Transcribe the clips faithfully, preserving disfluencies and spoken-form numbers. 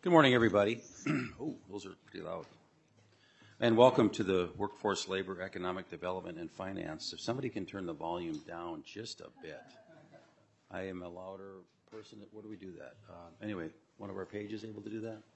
Good morning, everybody. Oh, those are pretty loud. And welcome to the Workforce, Labor, Economic Development, and Finance. If somebody can turn the volume down just a bit. I am a louder person. What do we do that? Uh, anyway, one of our pages able to do that?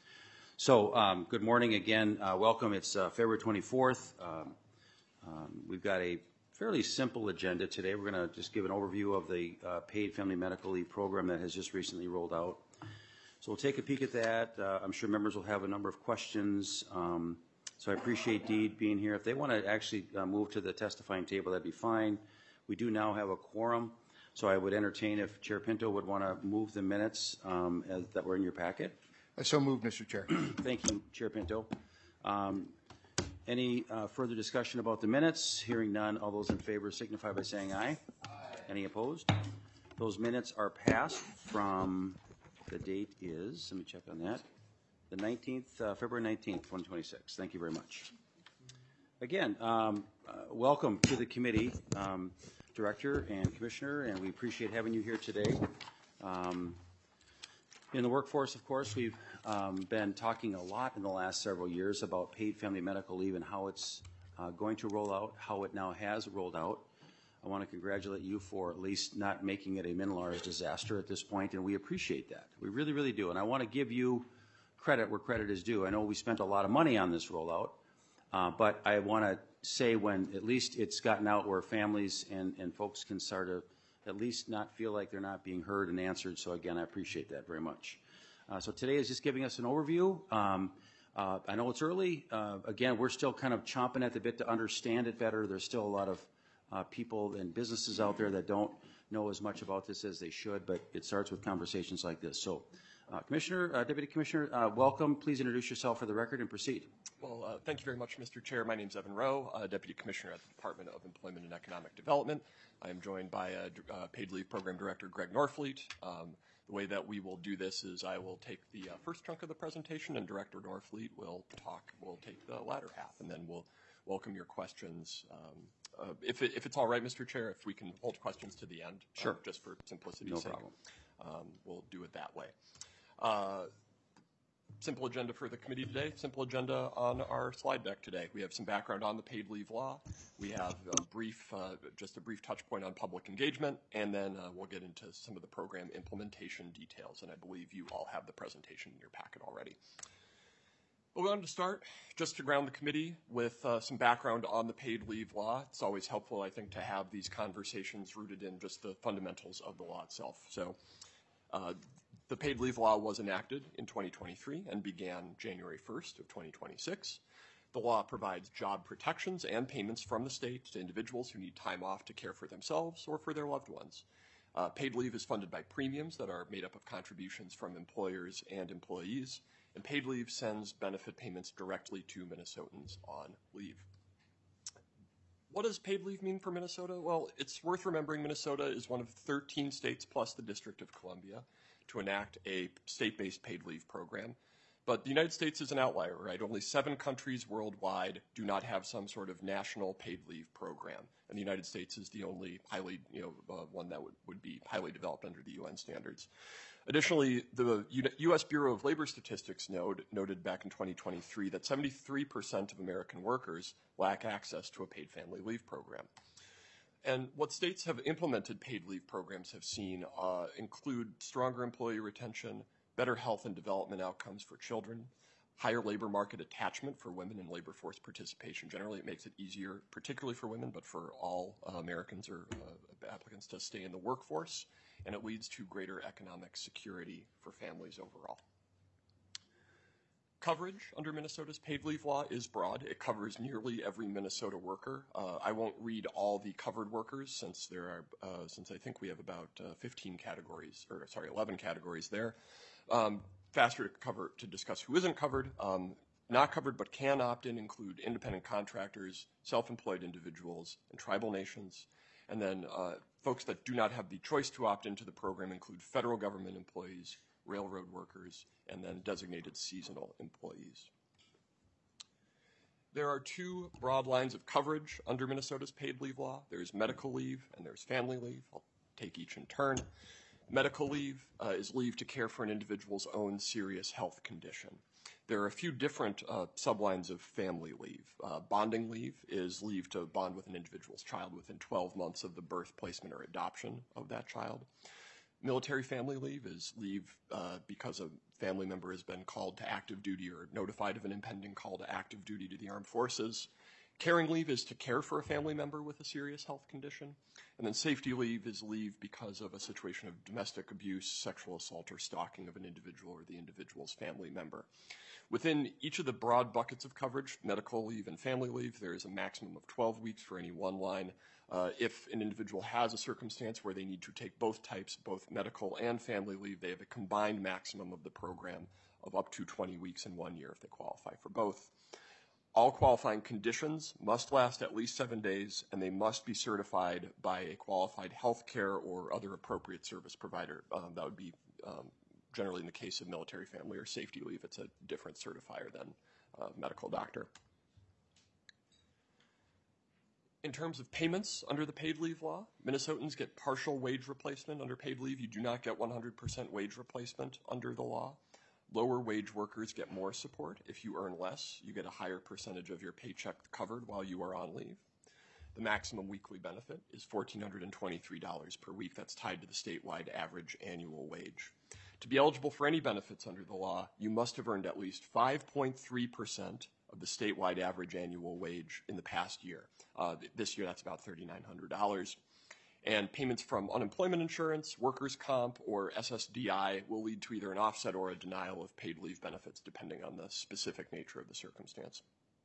So, um, good morning again. Uh, welcome. It's uh, February twenty-fourth. Um, um, we've got a fairly simple agenda today. We're going to just give an overview of the uh, paid family medical leave program that has just recently rolled out. So we'll take a peek at that. Uh, I'm sure members will have a number of questions. Um, so I appreciate Deed being here. If they want to actually uh, move to the testifying table, that'd be fine. We do now have a quorum, so I would entertain if Chair Pinto would want to move the minutes um, as, that were in your packet. I so moved, Mister Chair. Thank you, Chair Pinto. Um, any uh, further discussion about the minutes? Hearing none, all those in favor signify by saying aye. Aye. Any opposed? Those minutes are passed from, the date is, let me check on that, the nineteenth, uh, February nineteenth, twenty twenty-six. Thank you very much. Again, um, uh, welcome to the committee, um, Director and Commissioner, and we appreciate having you here today. Um, in the workforce, of course, we've um, been talking a lot in the last several years about paid family medical leave and how it's uh, going to roll out, how it now has rolled out. I want to congratulate you for at least not making it a min-large disaster at this point, and we appreciate that. We really, really do. And I want to give you credit where credit is due. I know we spent a lot of money on this rollout, uh, but I want to say when at least it's gotten out where families and, and folks can start to at least not feel like they're not being heard and answered. So again, I appreciate that very much. Uh, so today is just giving us an overview. Um, uh, I know it's early. Uh, again, we're still kind of chomping at the bit to understand it better. There's still a lot of uh, people and businesses out there that don't know as much about this as they should, but it starts with conversations like this. So uh, Commissioner, uh, Deputy Commissioner, uh, welcome. Please introduce yourself for the record and proceed. Well, uh, thank you very much, Mister Chair. My name is Evan Rowe, uh, Deputy Commissioner at the Department of Employment and Economic Development. I am joined by uh, uh, Paid Leave Program Director Greg Norfleet. Um, the way that we will do this is I will take the uh, first chunk of the presentation, and Director Norfleet will talk. We'll take the latter half, and then we'll welcome your questions. Um, uh, if, it, if it's all right, Mister Chair, if we can hold questions to the end, sure, uh, just for simplicity's no sake, problem. Um, we'll do it that way. Uh, Simple agenda for the committee today, simple agenda on our slide deck today. We have some background on the paid leave law. We have a brief, uh, just a brief touch point on public engagement, and then uh, we'll get into some of the program implementation details, and I believe you all have the presentation in your packet already. But we wanted to start just to ground the committee with uh, some background on the paid leave law. It's always helpful, I think, to have these conversations rooted in just the fundamentals of the law itself. So. Uh, The paid leave law was enacted in twenty twenty-three and began January first of twenty twenty-six. The law provides job protections and payments from the state to individuals who need time off to care for themselves or for their loved ones. Uh, paid leave is funded by premiums that are made up of contributions from employers and employees, and paid leave sends benefit payments directly to Minnesotans on leave. What does paid leave mean for Minnesota? Well, it's worth remembering Minnesota is one of thirteen states plus the District of Columbia to enact a state-based paid leave program. But the United States is an outlier, right? Only seven countries worldwide do not have some sort of national paid leave program. And the United States is the only highly, you know, uh, one that would, would be highly developed under the U N standards. Additionally, the U S Bureau of Labor Statistics note, noted back in twenty twenty-three that seventy-three percent of American workers lack access to a paid family leave program. And what states have implemented paid leave programs have seen uh, include stronger employee retention, better health and development outcomes for children, higher labor market attachment for women and labor force participation. Generally, it makes it easier, particularly for women, but for all uh, Americans or uh, applicants to stay in the workforce, and it leads to greater economic security for families overall. Coverage under Minnesota's paid leave law is broad. It covers nearly every Minnesota worker. Uh, I won't read all the covered workers since there are, uh, since I think we have about uh, fifteen categories, or sorry, eleven categories there. Um, faster to cover to discuss who isn't covered. Um, not covered but can opt in include independent contractors, self-employed individuals, and tribal nations. And then uh, folks that do not have the choice to opt into the program include federal government employees, railroad workers, and then designated seasonal employees. There are two broad lines of coverage under Minnesota's paid leave law. There's medical leave and there's family leave. I'll take each in turn. Medical leave uh, is leave to care for an individual's own serious health condition. There are a few different uh, sublines of family leave. Uh, bonding leave is leave to bond with an individual's child within twelve months of the birth, placement, or adoption of that child. Military family leave is leave uh, because a family member has been called to active duty or notified of an impending call to active duty to the armed forces. Caring leave is to care for a family member with a serious health condition. And then safety leave is leave because of a situation of domestic abuse, sexual assault, or stalking of an individual or the individual's family member. Within each of the broad buckets of coverage, medical leave and family leave, there is a maximum of twelve weeks for any one line. Uh, if an individual has a circumstance where they need to take both types, both medical and family leave, they have a combined maximum of the program of up to twenty weeks in one year if they qualify for both. All qualifying conditions must last at least seven days, and they must be certified by a qualified healthcare or other appropriate service provider. Um, that would be um, generally in the case of military family or safety leave. It's a different certifier than a medical doctor. In terms of payments under the paid leave law, Minnesotans get partial wage replacement under paid leave. You do not get one hundred percent wage replacement under the law. Lower wage workers get more support. If you earn less, you get a higher percentage of your paycheck covered while you are on leave. The maximum weekly benefit is one thousand four hundred twenty-three dollars per week. That's tied to the statewide average annual wage. To be eligible for any benefits under the law, you must have earned at least five point three percent of the statewide average annual wage in the past year. Uh, this year, that's about three thousand nine hundred dollars. And payments from unemployment insurance, workers' comp, or S S D I will lead to either an offset or a denial of paid leave benefits, depending on the specific nature of the circumstance.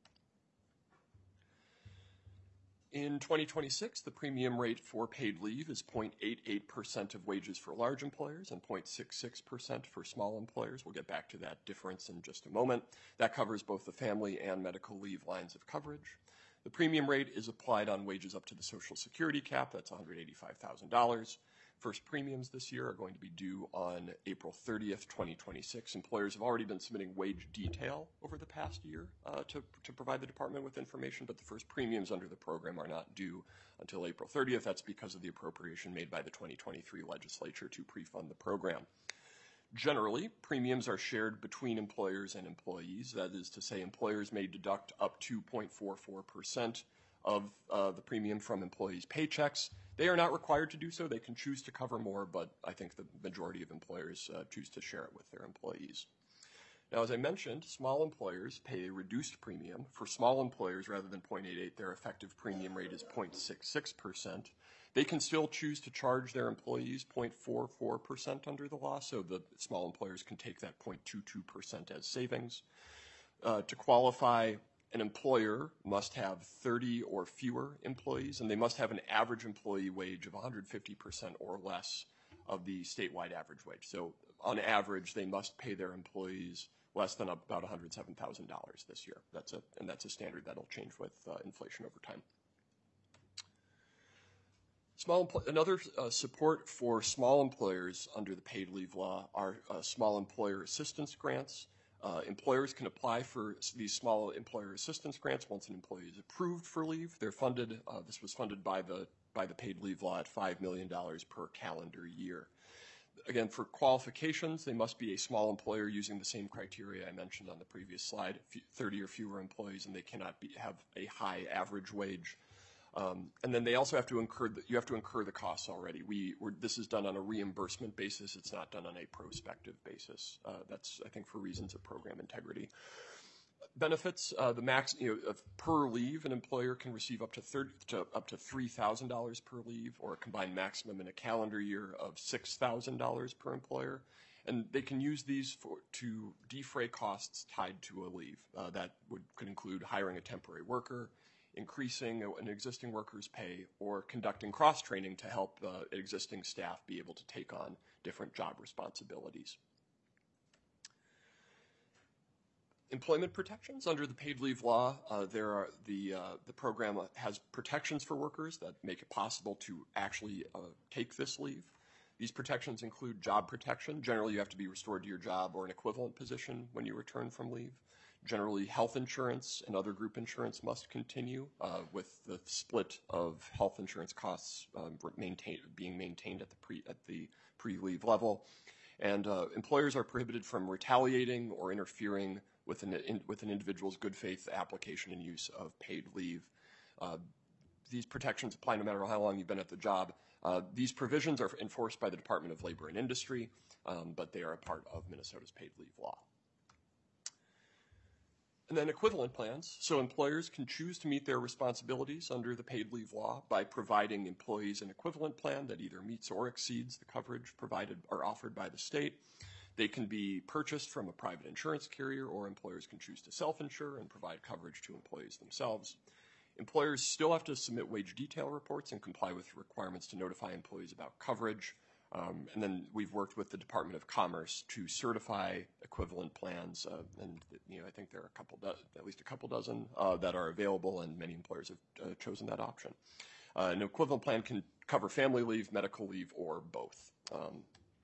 In twenty twenty-six, the premium rate for paid leave is zero point eight eight percent of wages for large employers and zero point six six percent for small employers. We'll get back to that difference in just a moment. That covers both the family and medical leave lines of coverage. The premium rate is applied on wages up to the Social Security cap. That's one hundred eighty-five thousand dollars. First premiums this year are going to be due on April thirtieth, twenty twenty-six. Employers have already been submitting wage detail over the past year uh, to, to provide the department with information, but the first premiums under the program are not due until April thirtieth. That's because of the appropriation made by the twenty twenty-three legislature to pre-fund the program. Generally, premiums are shared between employers and employees. That is to say, employers may deduct up to zero point four four percent of uh, the premium from employees' paychecks. They are not required to do so. They can choose to cover more, but I think the majority of employers uh, choose to share it with their employees. Now, as I mentioned, small employers pay a reduced premium. For small employers, rather than zero point eight eight, their effective premium rate is zero point six six percent. They can still choose to charge their employees zero point four four percent under the law, so the small employers can take that zero point two two percent as savings. Uh, to qualify, an employer must have thirty or fewer employees, and they must have an average employee wage of one hundred fifty percent or less of the statewide average wage. So on average, they must pay their employees less than about one hundred seven thousand dollars this year. That's a, and that's a standard that'll change with uh, inflation over time. Small empl- another uh, support for small employers under the paid leave law are uh, small employer assistance grants. Uh, employers can apply for these small employer assistance grants once an employee is approved for leave. They're funded, uh, this was funded by the, by the paid leave law at five million dollars per calendar year. Again, for qualifications, they must be a small employer using the same criteria I mentioned on the previous slide, thirty or fewer employees, and they cannot be, have a high average wage. Um, and then they also have to incur, the, you have to incur the costs already. We, we're, this is done on a reimbursement basis. It's not done on a prospective basis. Uh, that's, I think, for reasons of program integrity. Benefits, uh, the max, you know, of per leave, an employer can receive up to thirty to up to three thousand dollars per leave, or a combined maximum in a calendar year of six thousand dollars per employer. And they can use these for, to defray costs tied to a leave. Uh, that would, could include hiring a temporary worker, increasing an existing worker's pay, or conducting cross-training to help uh, existing staff be able to take on different job responsibilities. Employment protections under the paid leave law. Uh, there are the uh, the program has protections for workers that make it possible to actually uh, take this leave. These protections include job protection. Generally, you have to be restored to your job or an equivalent position when you return from leave. Generally, health insurance and other group insurance must continue, uh, with the split of health insurance costs um, maintain, being maintained at the pre, at the pre-leave level. And uh, employers are prohibited from retaliating or interfering with an, in, with an individual's good faith application and use of paid leave. Uh, these protections apply no matter how long you've been at the job. Uh, these provisions are enforced by the Department of Labor and Industry, um, but they are a part of Minnesota's paid leave law. And then equivalent plans. So employers can choose to meet their responsibilities under the paid leave law by providing employees an equivalent plan that either meets or exceeds the coverage provided or offered by the state. They can be purchased from a private insurance carrier, or employers can choose to self-insure and provide coverage to employees themselves. Employers still have to submit wage detail reports and comply with requirements to notify employees about coverage. Um, and then we've worked with the Department of Commerce to certify equivalent plans, uh, and you know I think there are a couple, do- at least a couple dozen uh, that are available, and many employers have uh, chosen that option. Uh, an equivalent plan can cover family leave, medical leave, or both. Um,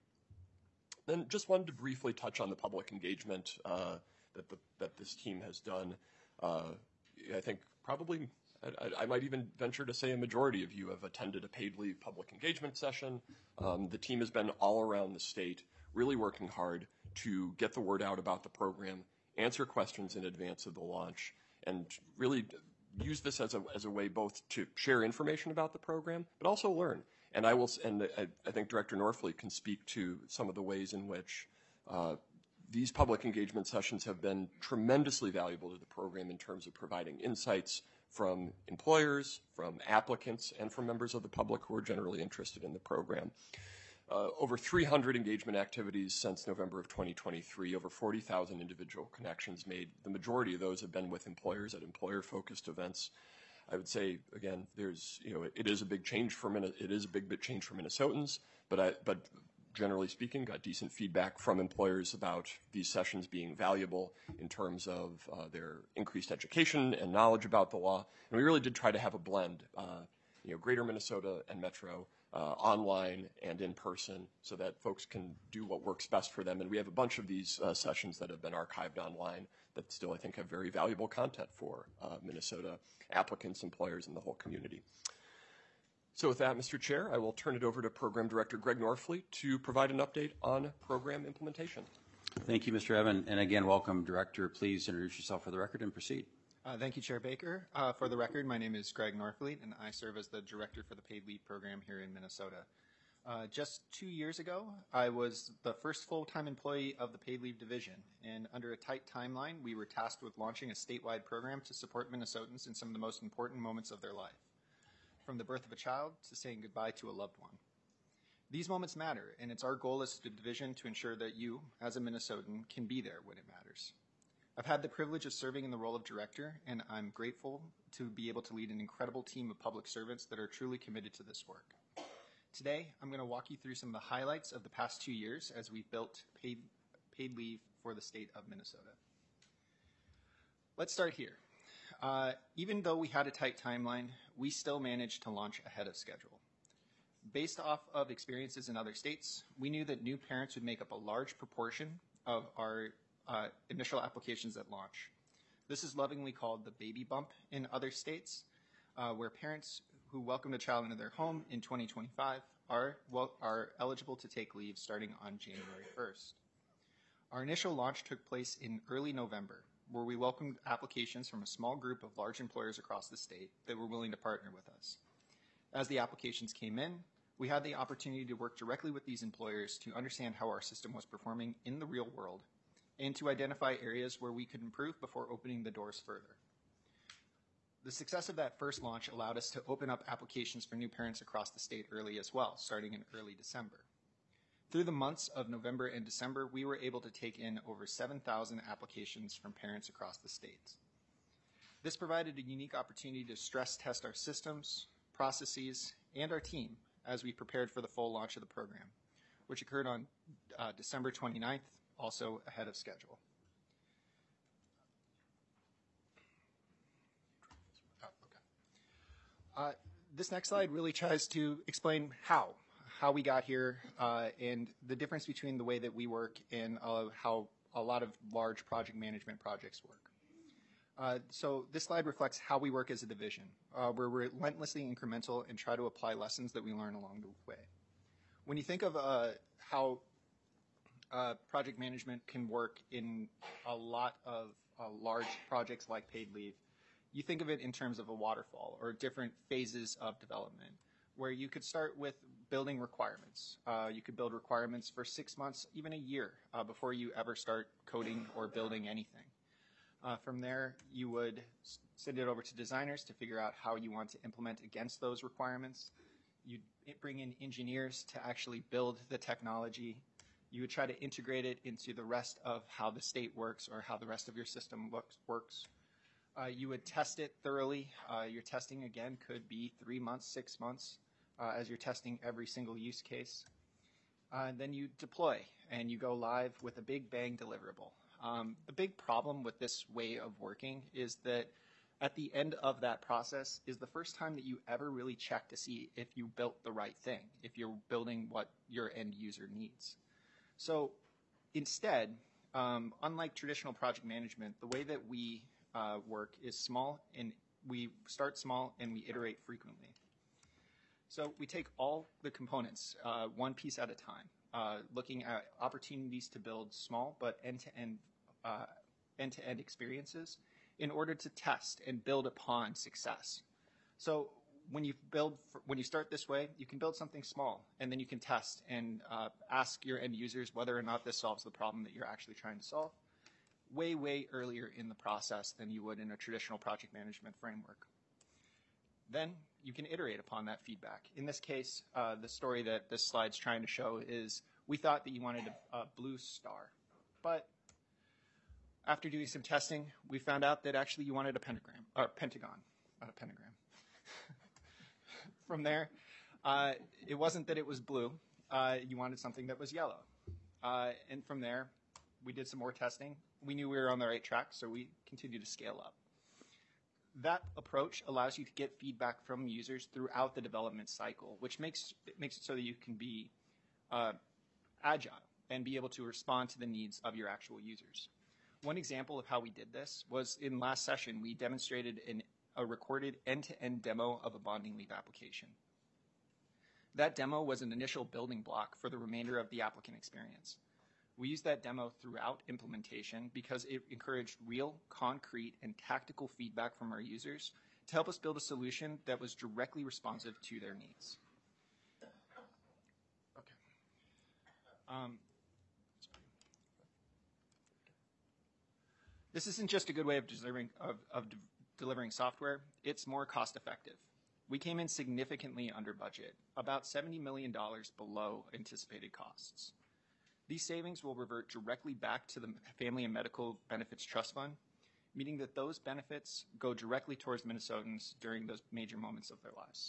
then just wanted to briefly touch on the public engagement uh, that the, that this team has done. Uh, I think probably. I, I might even venture to say a majority of you have attended a paid leave public engagement session. Um, the team has been all around the state, really working hard to get the word out about the program, answer questions in advance of the launch, and really use this as a, as a way both to share information about the program, but also learn. And I will, and I, I think Director Norfleet can speak to some of the ways in which uh, these public engagement sessions have been tremendously valuable to the program in terms of providing insights from employers, from applicants, and from members of the public who are generally interested in the program. Uh, over three hundred engagement activities since November of twenty twenty-three, over forty thousand individual connections made. The majority of those have been with employers at employer-focused events. I would say, again, there's, you know, it, it is a big change for Min- it is a big bit change for Minnesotans, but I, but generally speaking, got decent feedback from employers about these sessions being valuable in terms of uh, their increased education and knowledge about the law. And we really did try to have a blend, uh, you know, Greater Minnesota and Metro, uh, online and in person, so that folks can do what works best for them. And we have a bunch of these uh, sessions that have been archived online that still, I think, have very valuable content for uh, Minnesota applicants, employers, and the whole community. So with that, Mister Chair, I will turn it over to Program Director Greg Norfleet to provide an update on program implementation. Thank you, Mister Evan. And again, welcome, Director. Please introduce yourself for the record and proceed. Uh, thank you, Chair Baker. Uh, for the record, my name is Greg Norfleet, and I serve as the Director for the Paid Leave Program here in Minnesota. Uh, just two years ago, I was the first full-time employee of the Paid Leave Division, and under a tight timeline, we were tasked with launching a statewide program to support Minnesotans in some of the most important moments of their life, from the birth of a child to saying goodbye to a loved one. These moments matter, and it's our goal as the division to ensure that you, as a Minnesotan, can be there when it matters. I've had the privilege of serving in the role of director, and I'm grateful to be able to lead an incredible team of public servants that are truly committed to this work. Today, I'm going to walk you through some of the highlights of the past two years as we've built paid, paid leave for the state of Minnesota. Let's start here. Uh, even though we had a tight timeline, we still managed to launch ahead of schedule. Based off of experiences in other states, we knew that new parents would make up a large proportion of our uh, initial applications at launch. This is lovingly called the baby bump in other states, uh, where parents who welcomed a child into their home in twenty twenty-five are, well, are eligible to take leave starting on January first. Our initial launch took place in early November, where we welcomed applications from a small group of large employers across the state that were willing to partner with us. As the applications came in, we had the opportunity to work directly with these employers to understand how our system was performing in the real world and to identify areas where we could improve before opening the doors further. The success of that first launch allowed us to open up applications for new parents across the state early as well, starting in early December. Through the months of November and December, we were able to take in over seven thousand applications from parents across the state. This provided a unique opportunity to stress test our systems, processes, and our team as we prepared for the full launch of the program, which occurred on uh, December twenty-ninth, also ahead of schedule. Oh, okay. Uh, this next slide really tries to explain how. how we got here, uh, and the difference between the way that we work and uh, how a lot of large project management projects work. Uh, so this slide reflects how we work as a division. Uh, we're relentlessly incremental and try to apply lessons that we learn along the way. When you think of uh, how uh, project management can work in a lot of uh, large projects like paid leave, you think of it in terms of a waterfall or different phases of development, where you could start with building requirements. Uh, you could build requirements for six months, even a year, uh, before you ever start coding or building anything. Uh, from there, you would s- send it over to designers to figure out how you want to implement against those requirements. You'd bring in engineers to actually build the technology. You would try to integrate it into the rest of how the state works or how the rest of your system looks, works. Uh, you would test it thoroughly. Uh, your testing, again, could be three months, six months, uh, as you're testing every single use case. Uh, and then you deploy, and you go live with a big bang deliverable. Um, the big problem with this way of working is that at the end of that process is the first time that you ever really check to see if you built the right thing, if you're building what your end user needs. So instead, um, unlike traditional project management, the way that we uh, work is small, and we start small and we iterate frequently. So we take all the components, uh, one piece at a time, uh, looking at opportunities to build small but end-to-end, uh, end-to-end experiences in order to test and build upon success. So when you build, when you start this way, you can build something small, and then you can test and uh, ask your end users whether or not this solves the problem that you're actually trying to solve way, way earlier in the process than you would in a traditional project management framework. Then you can iterate upon that feedback. In this case, uh, the story that this slide's trying to show is we thought that you wanted a, a blue star, but after doing some testing, we found out that actually you wanted a pentagram, or pentagon, not a pentagram. From there, uh, it wasn't that it was blue. Uh, you wanted something that was yellow. Uh, and from there, we did some more testing. We knew we were on the right track, so we continued to scale up. That approach allows you to get feedback from users throughout the development cycle, which makes it makes it so that you can be uh, agile and be able to respond to the needs of your actual users. One example of how we did this was in last session, we demonstrated an, a recorded end-to-end demo of a bonding leave application. That demo was an initial building block for the remainder of the applicant experience. We used that demo throughout implementation because it encouraged real, concrete, and tactical feedback from our users to help us build a solution that was directly responsive to their needs. Okay. Um, this isn't just a good way of delivering, of, of de delivering software, it's more cost effective. We came in significantly under budget, about seventy million dollars below anticipated costs. These savings will revert directly back to the Family and Medical Benefits Trust Fund, meaning that those benefits go directly towards Minnesotans during those major moments of their lives.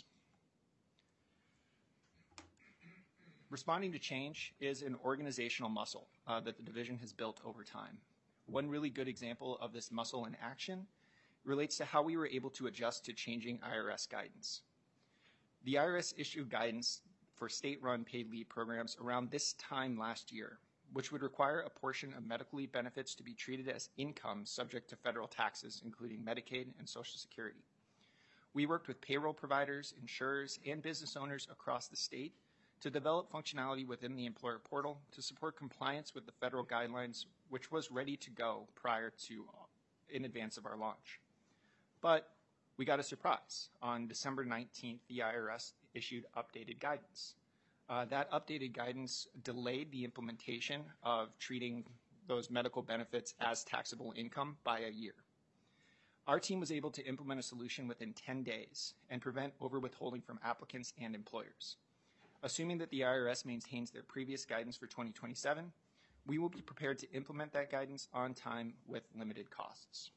Responding to change is an organizational muscle uh, that the division has built over time. One really good example of this muscle in action relates to how we were able to adjust to changing I R S guidance. The I R S issued guidance for state-run paid leave programs around this time last year, which would require a portion of medical leave benefits to be treated as income subject to federal taxes, including Medicaid and Social Security. We worked with payroll providers, insurers, and business owners across the state to develop functionality within the employer portal to support compliance with the federal guidelines, which was ready to go prior to, in advance of our launch. But we got a surprise. On December nineteenth, the I R S issued updated guidance. Uh, that updated guidance delayed the implementation of treating those medical benefits as taxable income by a year. Our team was able to implement a solution within ten days and prevent over-withholding from applicants and employers. Assuming that the I R S maintains their previous guidance for twenty twenty-seven, we will be prepared to implement that guidance on time with limited costs.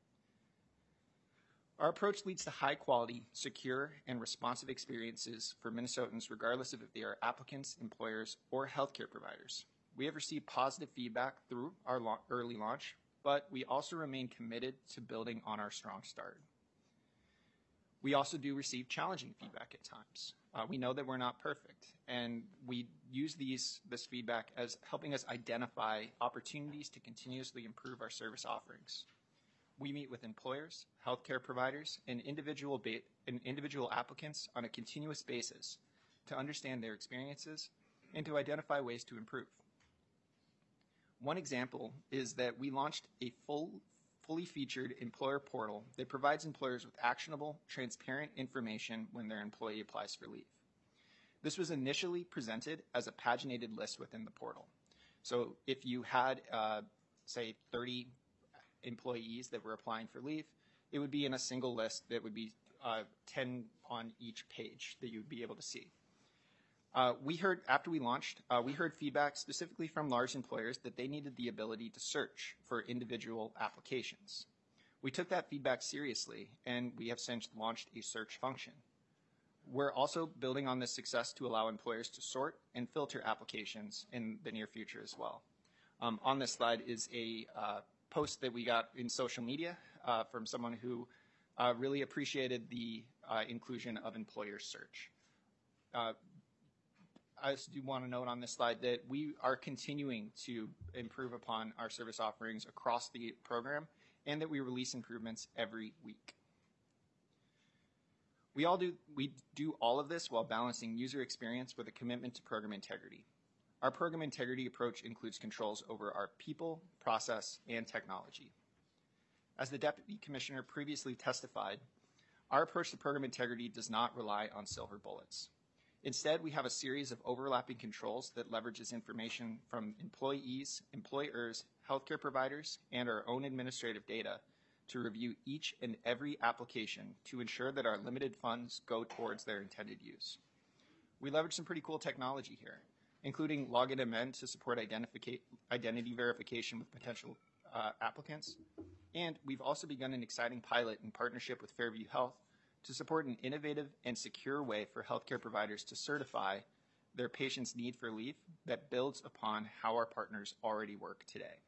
Our approach leads to high-quality, secure, and responsive experiences for Minnesotans, regardless of if they are applicants, employers, or healthcare providers. We have received positive feedback through our la- early launch, but we also remain committed to building on our strong start. We also do receive challenging feedback at times. Uh, we know that we're not perfect, and we use these, this feedback as helping us identify opportunities to continuously improve our service offerings. We meet with employers, healthcare providers, and individual, ba- and individual applicants on a continuous basis to understand their experiences and to identify ways to improve. One example is that we launched a full, fully featured employer portal that provides employers with actionable, transparent information when their employee applies for leave. This was initially presented as a paginated list within the portal. So if you had, uh, say, thirty employees that were applying for leave, it would be in a single list that would be uh, ten on each page that you would be able to see. Uh, we heard, after we launched, uh, we heard feedback specifically from large employers that they needed the ability to search for individual applications. We took that feedback seriously, and we have since launched a search function. We're also building on this success to allow employers to sort and filter applications in the near future as well. Um, on this slide is a uh, post that we got in social media uh, from someone who uh, really appreciated the uh, inclusion of employer search. Uh, I just do want to note on this slide that we are continuing to improve upon our service offerings across the program, and that we release improvements every week. We all do, we do all of this while balancing user experience with a commitment to program integrity. Our program integrity approach includes controls over our people, process, and technology. As the Deputy Commissioner previously testified, our approach to program integrity does not rely on silver bullets. Instead, we have a series of overlapping controls that leverages information from employees, employers, healthcare providers, and our own administrative data to review each and every application to ensure that our limited funds go towards their intended use. We leverage some pretty cool technology here, including Login Amend to support identity verification with potential uh, applicants. And we've also begun an exciting pilot in partnership with Fairview Health to support an innovative and secure way for healthcare providers to certify their patients' need for leave that builds upon how our partners already work today.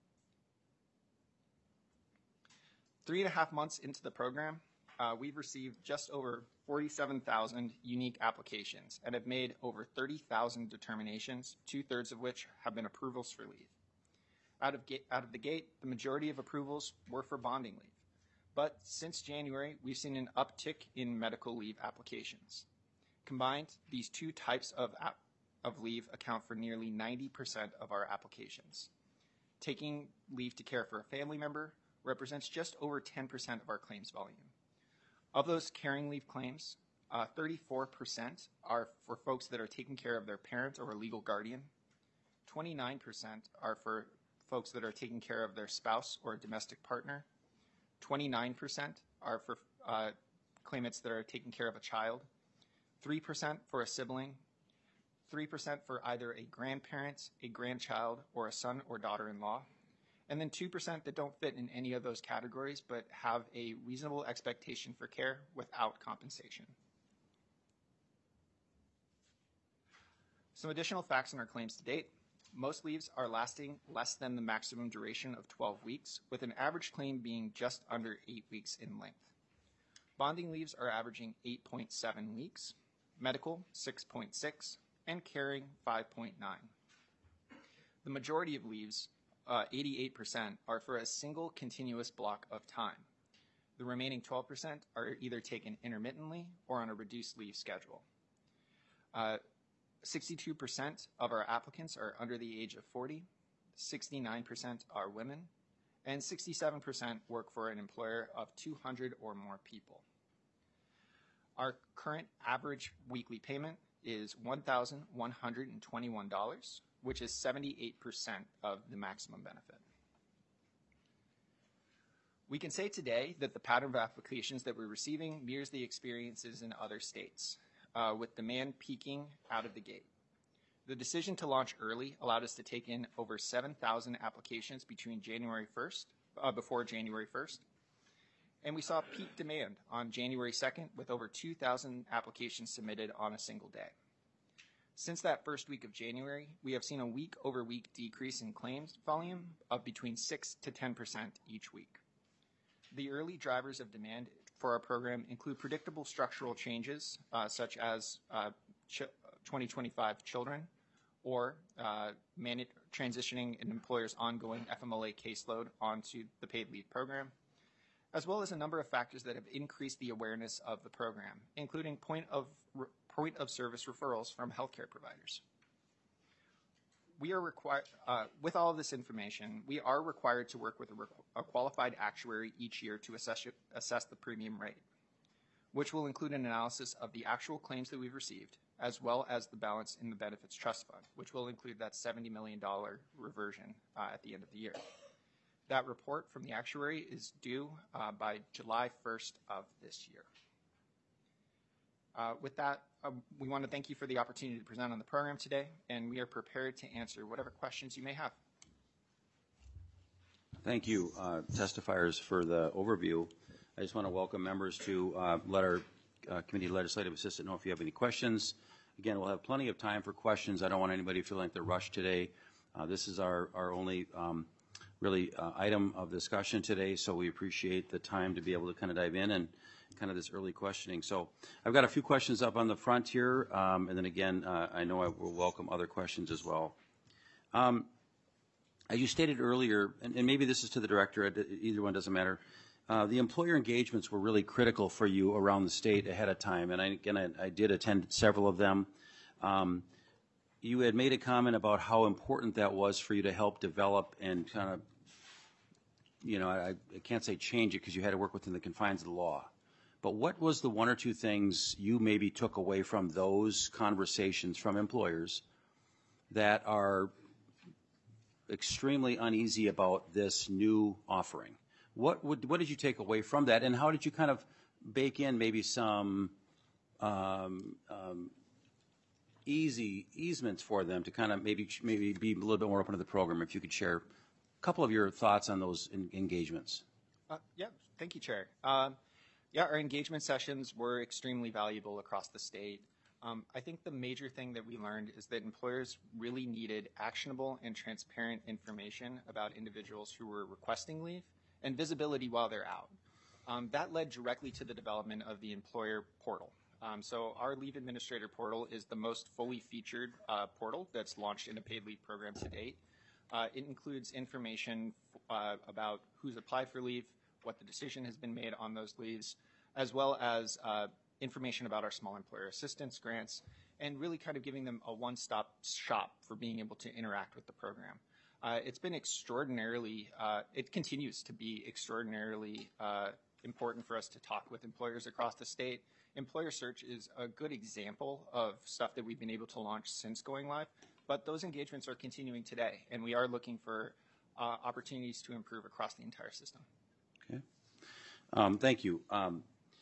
Three and a half months into the program, uh, we've received just over forty-seven thousand unique applications and have made over thirty thousand determinations, two-thirds of which have been approvals for leave. Out of, out of the gate, the majority of approvals were for bonding leave. But since January, we've seen an uptick in medical leave applications. Combined, these two types of, ap of leave account for nearly ninety percent of our applications. Taking leave to care for a family member represents just over ten percent of our claims volume. Of those caring leave claims, uh, thirty-four percent are for folks that are taking care of their parent or a legal guardian. twenty-nine percent are for folks that are taking care of their spouse or a domestic partner. twenty-nine percent are for uh, claimants that are taking care of a child. three percent for a sibling. three percent for either a grandparent, a grandchild, or a son or daughter-in-law. And then two percent that don't fit in any of those categories but have a reasonable expectation for care without compensation. Some additional facts on our claims to date. Most leaves are lasting less than the maximum duration of twelve weeks, with an average claim being just under eight weeks in length. Bonding leaves are averaging eight point seven weeks, medical six point six, and caring five point nine. The majority of leaves, uh, eighty-eight percent, are for a single continuous block of time. The remaining twelve percent are either taken intermittently or on a reduced leave schedule. Uh, sixty-two percent of our applicants are under the age of forty, sixty-nine percent are women, and sixty-seven percent work for an employer of two hundred or more people. Our current average weekly payment is one thousand one hundred twenty-one dollars, which is seventy-eight percent of the maximum benefit. We can say today that the pattern of applications that we're receiving mirrors the experiences in other states, uh, with demand peaking out of the gate. The decision to launch early allowed us to take in over seven thousand applications between January first, uh, before January first, and we saw peak demand on January second with over two thousand applications submitted on a single day. Since that first week of January, we have seen a week-over-week decrease in claims volume of between six to ten percent each week. The early drivers of demand for our program include predictable structural changes, uh, such as uh, ch twenty twenty-five children, or uh, transitioning an employer's ongoing F M L A caseload onto the paid leave program, as well as a number of factors that have increased the awareness of the program, including point of, point of service referrals from healthcare providers. we are required, uh, with all of this information, we are required to work with a, requ- a qualified actuary each year to assess, assess the premium rate, which will include an analysis of the actual claims that we've received, as well as the balance in the benefits trust fund, which will include that seventy million dollars reversion uh, at the end of the year. That report from the actuary is due uh, by July first of this year. Uh, with that, um, we want to thank you for the opportunity to present on the program today, and we are prepared to answer whatever questions you may have. Thank you, uh, testifiers, for the overview. I just want to welcome members to uh, let our uh, committee legislative assistant know if you have any questions. Again, we'll have plenty of time for questions. I don't want anybody feeling like they're rushed today. Uh, this is our, our only um, really uh, item of discussion today, so we appreciate the time to be able to kind of dive in and kind of this early questioning. So I've got a few questions up on the front here, um, and then again, uh, I know I will welcome other questions as well. Um, as you stated earlier, and, and maybe this is to the director, either one doesn't matter, uh, the employer engagements were really critical for you around the state ahead of time, and I, again, I, I did attend several of them. Um, you had made a comment about how important that was for you to help develop and kind of, you know, I, I can't say change it because you had to work within the confines of the law. But what was the one or two things you maybe took away from those conversations from employers that are extremely uneasy about this new offering? What would, what did you take away from that, and how did you kind of bake in maybe some um, um, easy easements for them to kind of maybe maybe be a little bit more open to the program? If you could share a couple of your thoughts on those in, engagements. Uh, yeah, thank you, Chair. Um, Yeah, our engagement sessions were extremely valuable across the state. Um, I think the major thing that we learned is that employers really needed actionable and transparent information about individuals who were requesting leave and visibility while they're out. Um, that led directly to the development of the employer portal. Um, so our leave administrator portal is the most fully featured uh, portal that's launched in a paid leave program to date. Uh, it includes information uh, about who's applied for leave, what the decision has been made on those leaves, as well as uh, information about our small employer assistance grants, and really kind of giving them a one-stop shop for being able to interact with the program. Uh, it's been extraordinarily, uh, it continues to be extraordinarily uh, important for us to talk with employers across the state. Employer Search is a good example of stuff that we've been able to launch since going live, but those engagements are continuing today, and we are looking for uh, opportunities to improve across the entire system. Okay. Um, thank you. Um,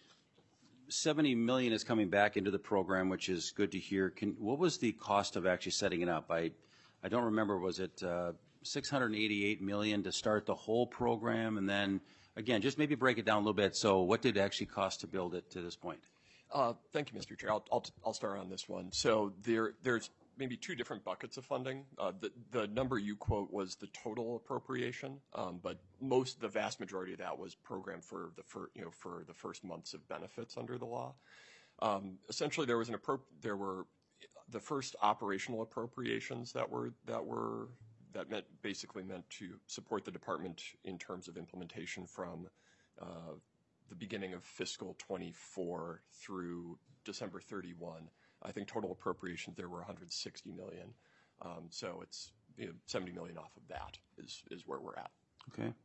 seventy million dollars is coming back into the program, which is good to hear. Can, what was the cost of actually setting it up? I, I don't remember. Was it uh, six hundred eighty-eight million dollars to start the whole program? And then, again, just maybe break it down a little bit. So what did it actually cost to build it to this point? Uh, thank you, Mister Chair. I'll, I'll, I'll start on this one. So there, there's maybe two different buckets of funding. Uh, the, the number you quote was the total appropriation, um, but most, the vast majority of that was programmed for the fir, you know, for the first months of benefits under the law. Um, essentially, there was an appro- there were the first operational appropriations that were that were that meant basically meant to support the department in terms of implementation from uh, the beginning of fiscal twenty-four through December thirty-first. I think total appropriations there were one hundred sixty million. Um, so it's you know, seventy million off of that is is where we're at. Okay.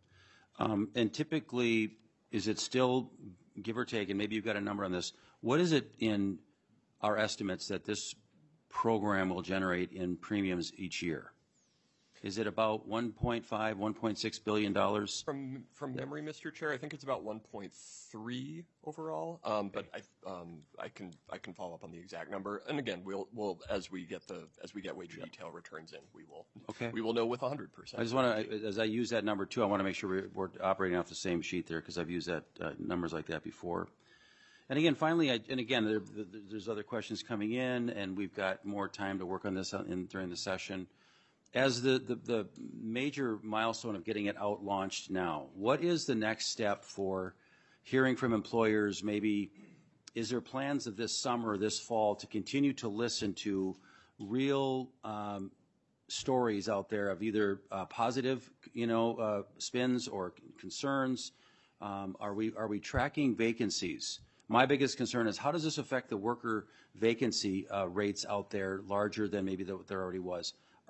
Um, and typically, is it still, give or take, and maybe you've got a number on this, what is it in our estimates that this program will generate in premiums each year? Is it about one point five, one point six billion dollars? From from memory, Mister Chair, I think it's about one point three overall. Um, but I um, I can I can follow up on the exact number. And again, we'll we'll as we get the as we get wage yep. detail returns in, we will okay. we will know with one hundred percent. I just want to, as I use that number too, I want to make sure we're, we're operating off the same sheet there because I've used that uh, numbers like that before. And again, finally, I, and again, there, there's other questions coming in, and we've got more time to work on this in, during the session. As the, the, the major milestone of getting it out launched now, what is the next step for hearing from employers? Maybe is there plans of this summer, this fall, to continue to listen to real um, stories out there of either uh, positive, you know, uh, spins or concerns? Um, are we are we tracking vacancies? My biggest concern is how does this affect the worker vacancy uh, rates out there larger than maybe the, there already was?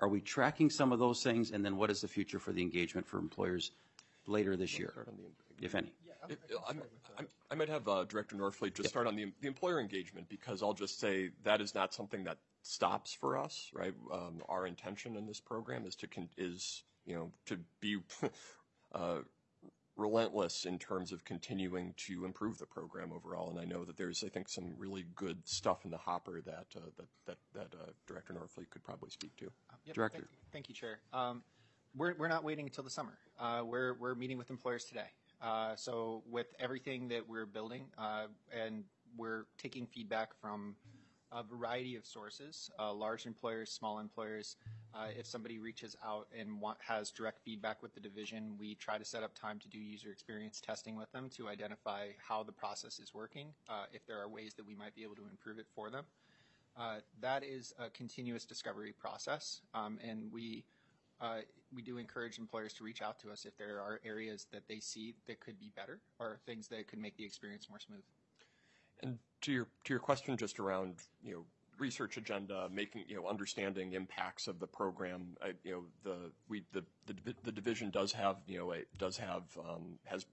Are we tracking some of those things? And then what is the future for the engagement for employers later this year, if any? If, I'm, I'm, I might have uh, Director Norfleet just start on the, the employer engagement, because I'll just say that is not something that stops for us, right? Um, our intention in this program is to con- is you know to be uh, relentless in terms of continuing to improve the program overall. And I know that there's, I think, some really good stuff in the hopper that uh, that that, that uh, Director Norfleet could probably speak to. Um, yep, Director. Thank you, thank you Chair. Um, we're we're not waiting until the summer. Uh, we're we're meeting with employers today. Uh, so with everything that we're building, uh, and we're taking feedback from a variety of sources, uh, large employers, small employers. Uh, if somebody reaches out and want, has direct feedback with the division, we try to set up time to do user experience testing with them to identify how the process is working, uh, if there are ways that we might be able to improve it for them. Uh, that is a continuous discovery process, um, and we Uh, we do encourage employers to reach out to us if there are areas that they see that could be better or things that could make the experience more smooth. And to your to your question, just around you know research agenda, making you know understanding impacts of the program, I, you know the we the, the the division does have you know it does have um, has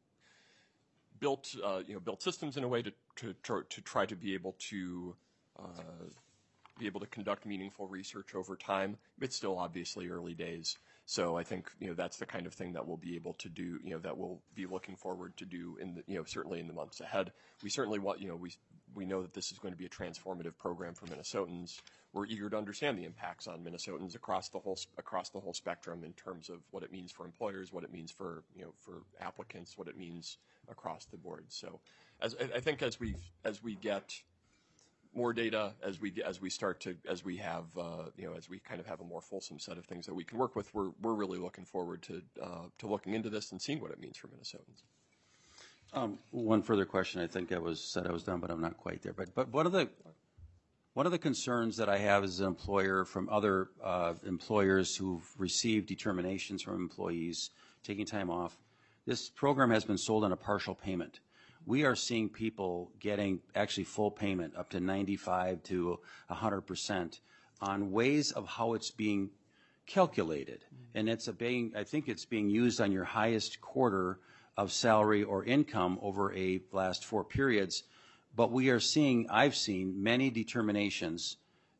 built uh, you know built systems in a way to to to try to be able to. Uh, be able to conduct meaningful research over time. It's still obviously early days. So I think, you know, that's the kind of thing that we'll be able to do, you know, that we'll be looking forward to do in the, you know, certainly in the months ahead. We certainly want, you know, we, we know that this is going to be a transformative program for Minnesotans. We're eager to understand the impacts on Minnesotans across the whole, across the whole spectrum in terms of what it means for employers, what it means for, you know, for applicants, what it means across the board. So as, I think as we, as we get more data, as we as we start to as we have uh, you know as we kind of have a more fulsome set of things that we can work with, we're we're really looking forward to uh, to looking into this and seeing what it means for Minnesotans. Um, one further question. I think I was said I was done, but I'm not quite there. But but one of the one of the concerns that I have as an employer from other uh, employers who've received determinations from employees taking time off, this program has been sold on a partial payment. We are seeing people getting actually full payment up to ninety-five to one hundred percent on ways of how it's being calculated. And it's a being, I think it's being used on your highest quarter of salary or income over a last four periods. But we are seeing, I've seen many determinations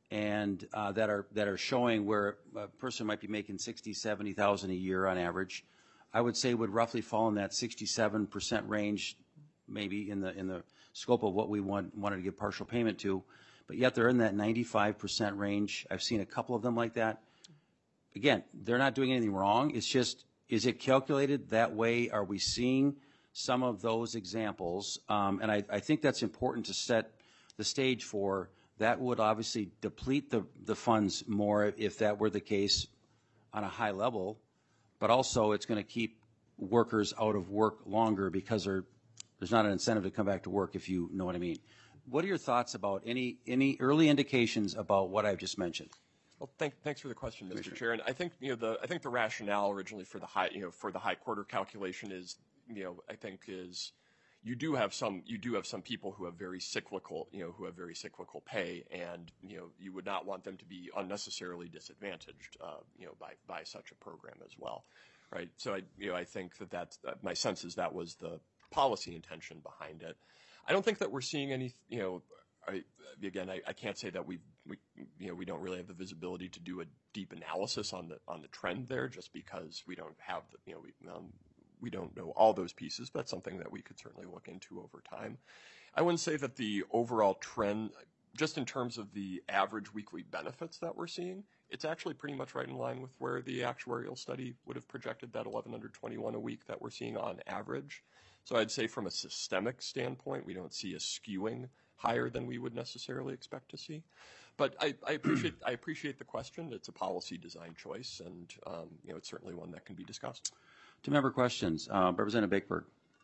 and uh, that are that are showing where a person might be making sixty, seventy thousand a year on average. I would say would roughly fall in that sixty-seven percent range, maybe in the in the scope of what we want wanted to give partial payment to, but yet they're in that ninety-five percent range. I've seen a couple of them like that. Again, they're not doing anything wrong. It's just, is it calculated that way? Are we seeing some of those examples? Um, and I, I think that's important to set the stage for. That would obviously deplete the, the funds more if that were the case on a high level, but also it's going to keep workers out of work longer because they're There's not an incentive to come back to work, if you know what I mean. What are your thoughts about any any early indications about what I've just mentioned? Well, thank, thanks for the question, Mister Chair. And I think you know the I think the rationale originally for the high you know for the high quarter calculation is you know I think is you do have some you do have some people who have very cyclical you know who have very cyclical pay, and you know you would not want them to be unnecessarily disadvantaged uh, you know by by such a program as well, right? So I you know I think that that's uh, my sense is that was the policy intention behind it. I don't think that we're seeing any, you know, I, again, I, I can't say that we, we, you know, we don't really have the visibility to do a deep analysis on the on the trend there, just because we don't have the, you know, we um, we don't know all those pieces. But that's something that we could certainly look into over time. I wouldn't say that the overall trend, just in terms of the average weekly benefits that we're seeing, it's actually pretty much right in line with where the actuarial study would have projected that eleven twenty-one a week that we're seeing on average. So I'd say from a systemic standpoint, we don't see a skewing higher than we would necessarily expect to see. But I, I appreciate I appreciate the question. It's a policy design choice, and um, you know it's certainly one that can be discussed. Two member questions. Uh, Representative Bakeberg.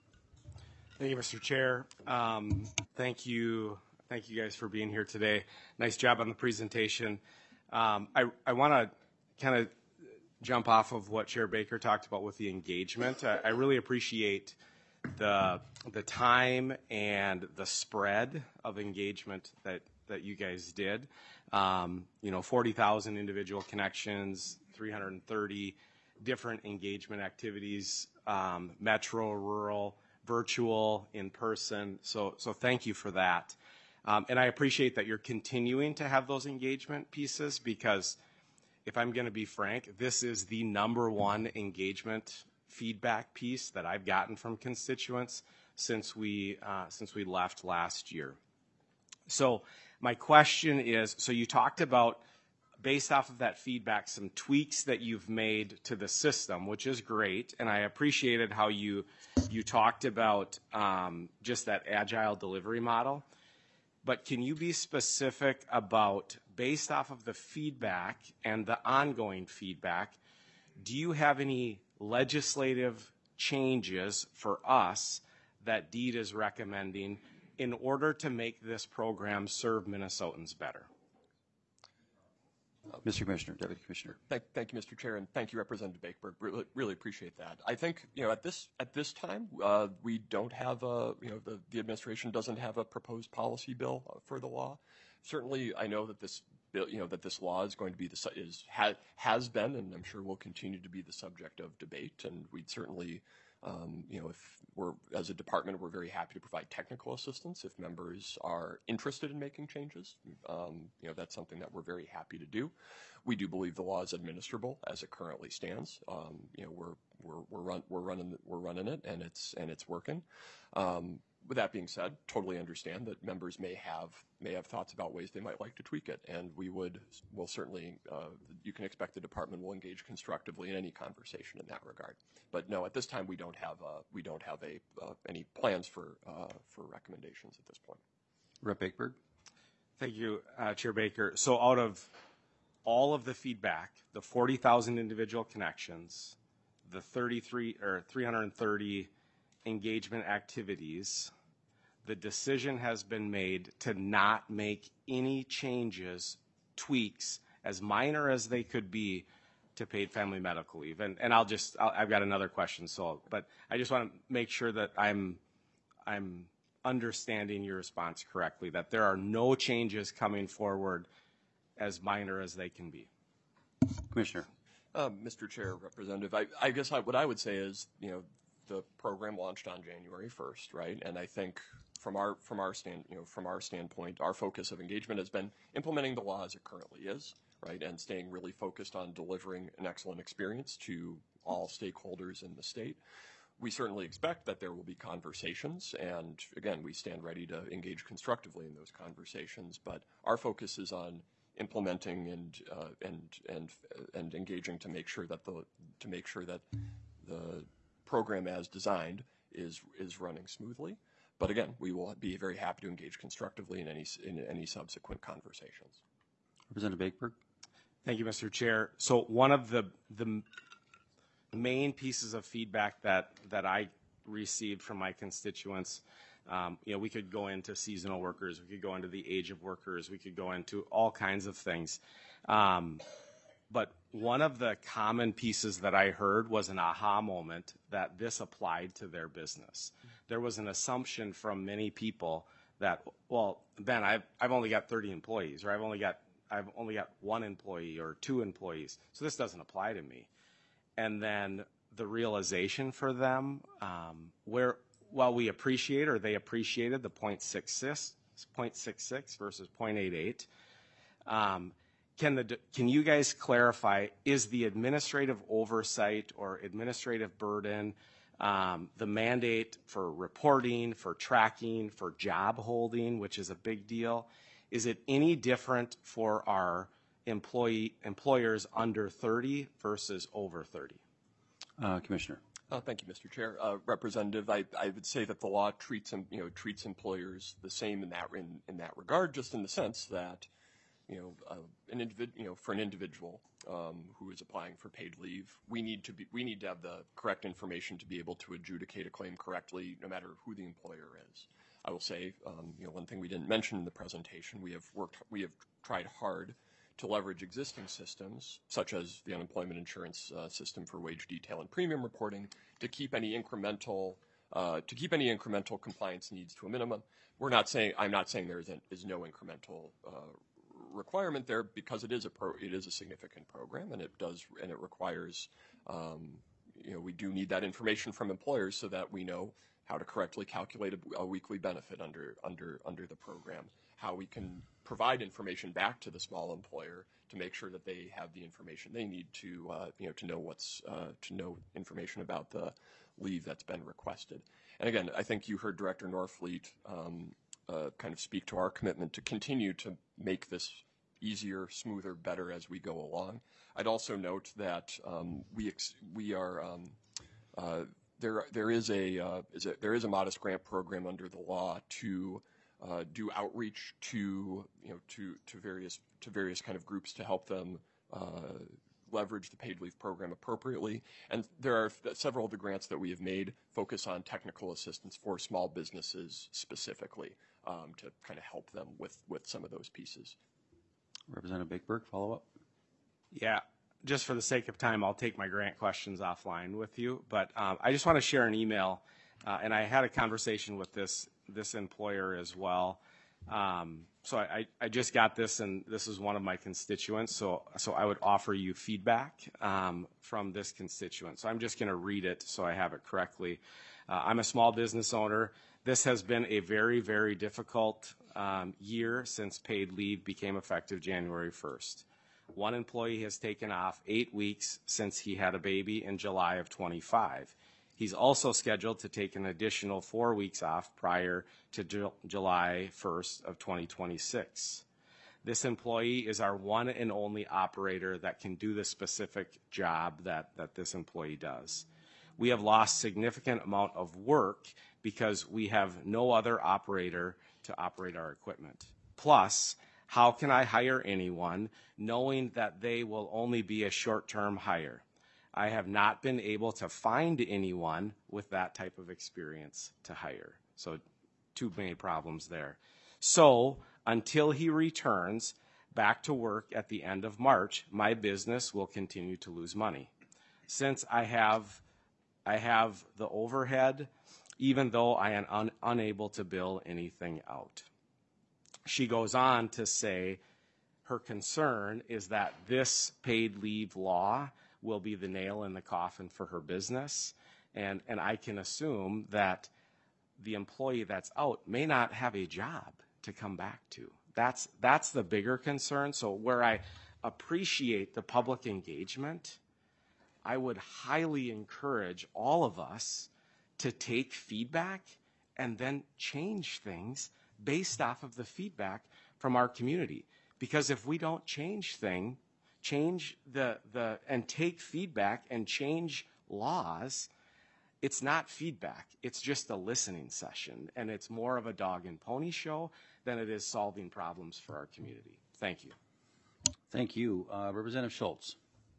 Thank you, Mister Chair. Um, thank you, thank you guys for being here today. Nice job on the presentation. Um, I I want to kind of jump off of what Chair Baker talked about with the engagement. I, I really appreciate the the time and the spread of engagement that that you guys did. Um, you know, forty thousand individual connections, three hundred thirty different engagement activities, um, metro, rural, virtual, in person. So, so thank you for that. Um, and I appreciate that you're continuing to have those engagement pieces, because if I'm going to be frank, this is the number one engagement feedback piece that I've gotten from constituents since we uh, since we left last year. So my question is, so you talked about, based off of that feedback, some tweaks that you've made to the system, which is great, and I appreciated how you you talked about um, just that agile delivery model. But can you be specific about, based off of the feedback and the ongoing feedback, do you have any legislative changes for us that DEED is recommending in order to make this program serve Minnesotans better? Mister Commissioner, Deputy Commissioner. Thank, thank you, Mister Chair, and thank you, Representative Bakeberg. Really, really appreciate that. I think, you know, at this at this time, uh, we don't have a, you know, the, the administration doesn't have a proposed policy bill for the law. Certainly, I know that this bill, you know, that this law is going to be the is has has been, and I'm sure will continue to be the subject of debate. And we'd certainly, um, you know, if we're as a department, we're very happy to provide technical assistance if members are interested in making changes. Um, you know, that's something that we're very happy to do. We do believe the law is administrable as it currently stands. Um, you know, we're we're we're run we're running we're running it, and it's and it's working. Um, with that being said, totally understand that members may have may have thoughts about ways they might like to tweak it, and we would will certainly uh, you can expect the department will engage constructively in any conversation in that regard. But no, at this time we don't have uh, we don't have a uh, any plans for uh, for recommendations at this point. Rep Bakeberg. Thank you, uh, Chair Baker. So out of all of the feedback, the forty thousand individual connections, the thirty-three or three hundred thirty engagement activities, the decision has been made to not make any changes, tweaks, as minor as they could be, to paid family medical leave. And, and I'll just, I'll, I've got another question, so, but I just want to make sure that I'm, I'm understanding your response correctly, that there are no changes coming forward as minor as they can be. Commissioner. Uh, Mister Chair, Representative, I, I guess I, what I would say is, you know, the program launched on January first, right? And I think from our from our stand, you know, from our standpoint, our focus of engagement has been implementing the law as it currently is, right, and staying really focused on delivering an excellent experience to all stakeholders in the state. We certainly expect that there will be conversations, and again, we stand ready to engage constructively in those conversations. But our focus is on implementing and uh, and and and engaging to make sure that the to make sure that the program as designed is is running smoothly. But again, we will be very happy to engage constructively in any in any subsequent conversations. Representative Bakeberg. Thank you, Mister Chair. So one of the the main pieces of feedback that that I received from my constituents, um, you know, we could go into seasonal workers, we could go into the age of workers, we could go into all kinds of things. Um, but one of the common pieces that I heard was an aha moment that this applied to their business. There was an assumption from many people that, well, Ben, I've, I've only got thirty employees, or I've only got I've only got one employee or two employees, so this doesn't apply to me. And then the realization for them, um, where while we appreciate, or they appreciated the point six six, point six six versus point eight eight, um, can the can you guys clarify, is the administrative oversight or administrative burden, um, the mandate for reporting, for tracking, for job holding, which is a big deal, is it any different for our employee employers under thirty versus over thirty? Uh, Commissioner. Uh, thank you, Mister Chair. Uh, Representative, I, I would say that the law treats them, you know, treats employers the same in that in, in that regard, just in the sense that, you know, uh, an individ, you know, for an individual um, who is applying for paid leave, we need to be we need to have the correct information to be able to adjudicate a claim correctly, no matter who the employer is. I will say, um, you know, one thing we didn't mention in the presentation, we have worked, we have tried hard to leverage existing systems, such as the unemployment insurance uh, system for wage detail and premium reporting, to keep any incremental uh, to keep any incremental compliance needs to a minimum. We're not saying I'm not saying there isn't is no incremental uh, requirement there because it is a pro, it is a significant program, and it does, and it requires, um, you know, we do need that information from employers so that we know how to correctly calculate a, a weekly benefit under under under the program, how we can provide information back to the small employer to make sure that they have the information they need to uh, you know to know what's uh, to know information about the leave that's been requested. And again, I think you heard Director Norfleet um, uh, kind of speak to our commitment to continue to make this easier, smoother, better as we go along. I'd also note that um, we ex we are um, uh, there there is a, uh, is a there is a modest grant program under the law to uh, do outreach to you know to to various to various kind of groups to help them uh, leverage the paid leave program appropriately. And there are several of the grants that we have made focus on technical assistance for small businesses specifically um, to kind of help them with with some of those pieces. Representative Bakeberg, follow up. Yeah, just for the sake of time, I'll take my grant questions offline with you. But um, I just want to share an email, uh, and I had a conversation with this this employer as well. Um, so I, I just got this, and this is one of my constituents. So so I would offer you feedback um, from this constituent. So I'm just going to read it so I have it correctly. Uh, I'm a small business owner. This has been a very, very difficult um, year since paid leave became effective January first. One employee has taken off eight weeks since he had a baby in July of twenty-five. He's also scheduled to take an additional four weeks off prior to Ju- July first of twenty twenty-six. This employee is our one and only operator that can do the specific job that, that this employee does. We have lost significant amount of work because we have no other operator to operate our equipment. Plus, how can I hire anyone knowing that they will only be a short-term hire? I have not been able to find anyone with that type of experience to hire. So two main problems there. So until he returns back to work at the end of March, my business will continue to lose money. Since I have, I have the overhead, even though I am un, unable to bill anything out. She goes on to say her concern is that this paid leave law will be the nail in the coffin for her business. And, and I can assume that the employee that's out may not have a job to come back to. That's, that's the bigger concern. So where I appreciate the public engagement, I would highly encourage all of us to take feedback and then change things based off of the feedback from our community. Because if we don't change things, change the, the, and take feedback and change laws, it's not feedback. It's just a listening session. And it's more of a dog and pony show than it is solving problems for our community. Thank you. Thank you. Uh, Representative Schultz.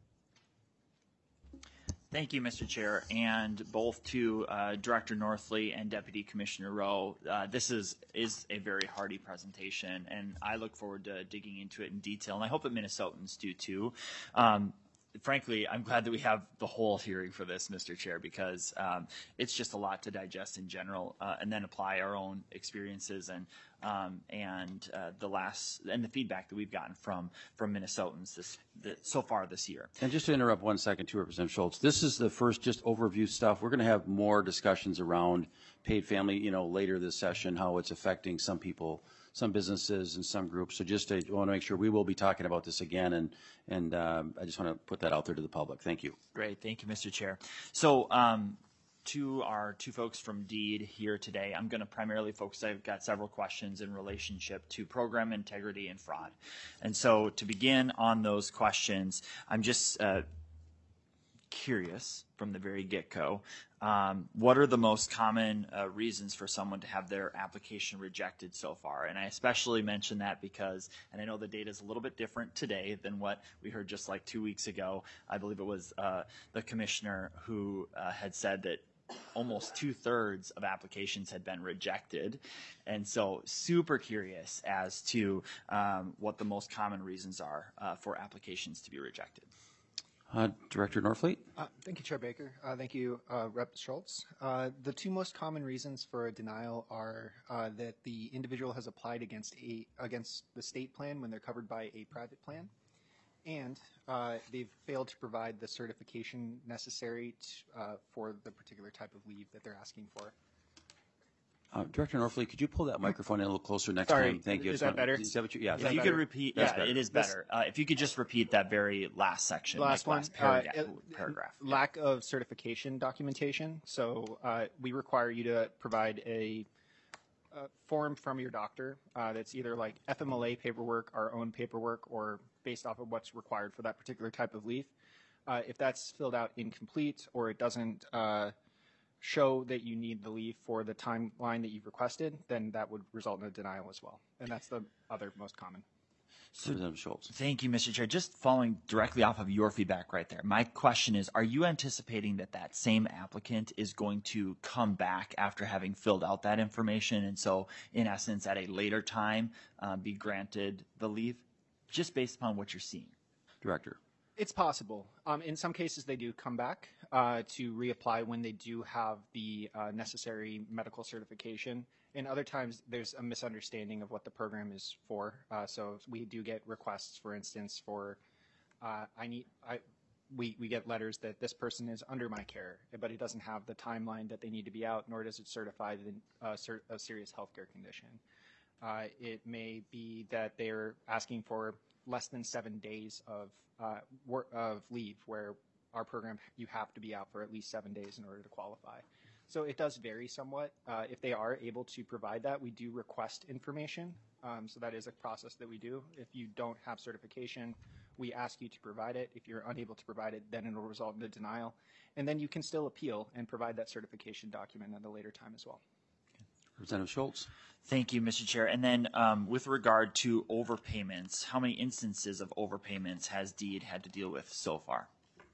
Thank you, Mister Chair, and both to uh, Director Norfleet and Deputy Commissioner Rowe. Uh, this is is a very hearty presentation, and I look forward to digging into it in detail, and I hope that Minnesotans do too. Um, frankly, I'm glad that we have the whole hearing for this, Mister Chair, because um, it's just a lot to digest in general, uh, and then apply our own experiences and um, and uh, the last and the feedback that we've gotten from from Minnesotans this, this so far this year. And just to interrupt one second, too, Representative Schultz, this is the first just overview stuff. We're going to have more discussions around paid family, you know, later this session, how it's affecting some people, some businesses, and some groups. So just to, I want to make sure we will be talking about this again, and and um, I just want to put that out there to the public. Thank you. Great, thank you, Mister Chair. So. Um, to our two folks from DEED here today, I'm going to primarily focus, I've got several questions in relationship to program integrity and fraud. And so to begin on those questions, I'm just uh, curious from the very get-go, um, what are the most common uh, reasons for someone to have their application rejected so far? And I especially mention that because, and I know the data is a little bit different today than what we heard just like two weeks ago. I believe it was uh, the commissioner who uh, had said that almost two-thirds of applications had been rejected. And so super curious as to um, what the most common reasons are uh, for applications to be rejected. Uh, Director Norfleet? Uh, Thank you, Chair Baker. Uh, Thank you, uh, Representative Schultz. Uh, The two most common reasons for a denial are uh, that the individual has applied against a, against the state plan when they're covered by a private plan, and uh, they've failed to provide the certification necessary to, uh, for the particular type of leave that they're asking for. Uh, Director Norfleet, could you pull that microphone in a little closer next Sorry, time? Thank you. is I that just wanna- better? Is that what you, yeah. If that's you better. could repeat, That's yeah, better. it is This- better. Uh, if you could just repeat that very last section, Last like one, last uh, paragraph. it- paragraph. lack of certification documentation. So uh, we require you to provide a, uh form from your doctor uh, that's either like F M L A paperwork, our own paperwork, or based off of what's required for that particular type of leave. Uh, if that's filled out incomplete or it doesn't uh, show that you need the leave for the timeline that you've requested, then that would result in a denial as well. And that's the other most common. Representative Schultz. Thank you, Mister Chair. Just following directly off of your feedback right there, my question is, are you anticipating that that same applicant is going to come back after having filled out that information and so, in essence, at a later time, uh, be granted the leave, just based upon what you're seeing? Director. It's possible. Um, in some cases, they do come back uh, to reapply when they do have the uh, necessary medical certification. And other times, there's a misunderstanding of what the program is for. Uh, so we do get requests, for instance, for uh, I need I we we get letters that this person is under my care, but it doesn't have the timeline that they need to be out, nor does it certify the, uh, cert, a serious healthcare condition. Uh, it may be that they're asking for less than seven days of uh, work, of leave, where our program you have to be out for at least seven days in order to qualify. So it does vary somewhat. Uh, if they are able to provide that, we do request information. Um, so that is a process that we do. If you don't have certification, we ask you to provide it. If you're unable to provide it, then it will result in a denial. And then you can still appeal and provide that certification document at a later time as well. Representative Schultz. Thank you, Mister Chair. And then um, with regard to overpayments, how many instances of overpayments has DEED had to deal with so far?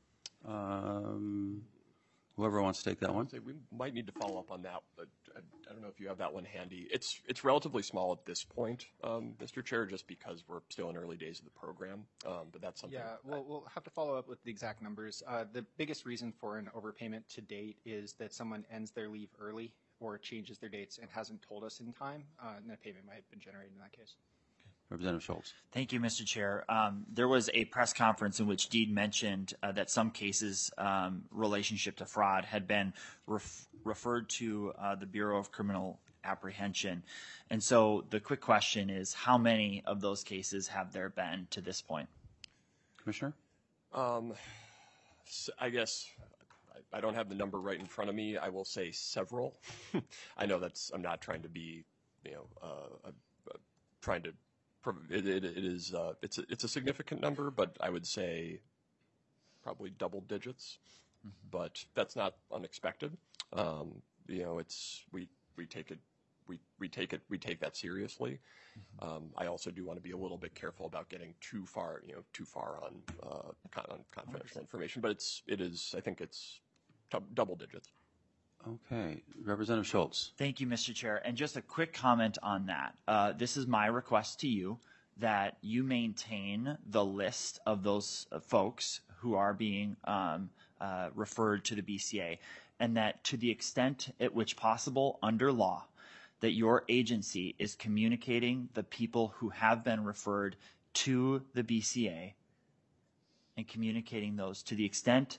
Um, whoever wants to take that one. Say we might need to follow up on that. But I, I don't know if you have that one handy. It's it's relatively small at this point, um, Mister Chair, just because we're still in early days of the program. Um, but that's something. Yeah, we'll, we'll have to follow up with the exact numbers. Uh, the biggest reason for an overpayment to date is that someone ends their leave early or changes their dates and hasn't told us in time, uh, and a payment might have been generated in that case. Representative Schultz. Thank you, Mister Chair. Um, there was a press conference in which DEED mentioned uh, that some cases um, relationship to fraud had been ref- referred to uh, the Bureau of Criminal Apprehension. And so the quick question is, how many of those cases have there been to this point? Commissioner? Um, so I guess I, I don't have the number right in front of me. I will say several. I know that's, I'm not trying to be, you know, uh, uh, uh, trying to, it, it, it is, uh, it's a, it's a significant number, but I would say probably double digits, mm-hmm. But that's not unexpected. Um, you know, it's, we, we take it, we, we take it, we take that seriously. Mm-hmm. Um, I also do want to be a little bit careful about getting too far, you know, too far on, uh, con- on confidential information, but it's, it is, I think it's t- double digits. Okay. Representative Schultz. Thank you, Mister Chair. And just a quick comment on that. Uh, this is my request to you that you maintain the list of those uh, folks who are being um, uh, referred to the B C A, and that to the extent at which possible under law, that your agency is communicating the people who have been referred to the B C A and communicating those to the extent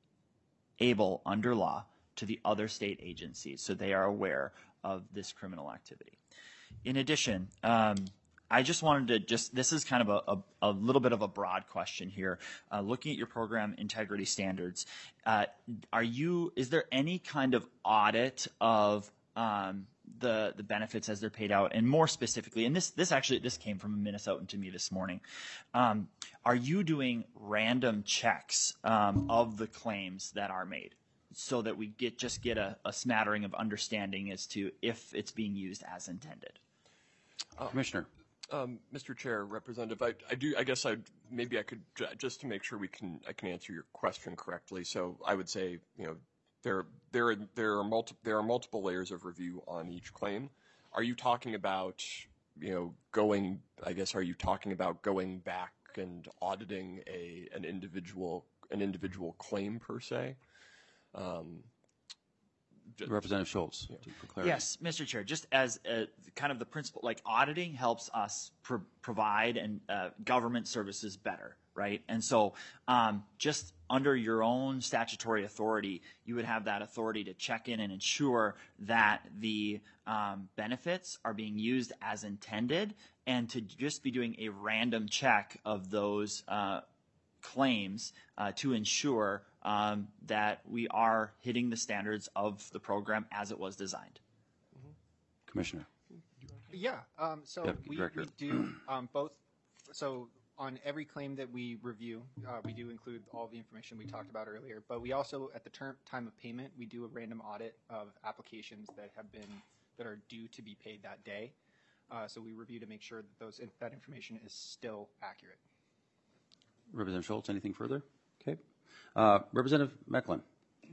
able under law to the other state agencies so they are aware of this criminal activity. In addition, um, I just wanted to just, this is kind of a, a, a little bit of a broad question here. Uh, looking at your program integrity standards, uh, are you, is there any kind of audit of um, the the benefits as they're paid out? And more specifically, and this this actually, this came from a Minnesotan to me this morning, um, are you doing random checks um, of the claims that are made, so that we get just get a, a smattering of understanding as to if it's being used as intended? Uh, Commissioner. Um, Mister Chair, Representative, I, I do. I guess I maybe I could just to make sure we can I can answer your question correctly. So I would say, you know, there there are, there are multiple there are multiple layers of review on each claim. Are you talking about, you know, going? I guess are you talking about going back and auditing a an individual an individual claim per se. Um, Representative Schultz, for clarity. Yes, Mister Chair, just as a, kind of the principle, like auditing helps us pro- provide and uh, government services better, right? And so um, just under your own statutory authority, you would have that authority to check in and ensure that the um, benefits are being used as intended, and to just be doing a random check of those uh, claims uh, to ensure um, that we are hitting the standards of the program as it was designed. Commissioner. Yeah, um, so Deputy we, Director. we do um, both. So on every claim that we review, uh, we do include all the information we talked about earlier. But we also, at the term, time of payment, we do a random audit of applications that have been that are due to be paid that day. Uh, so we review to make sure that those that information is still accurate. Representative Schultz, anything further? Okay. Uh, Representative Mecklin.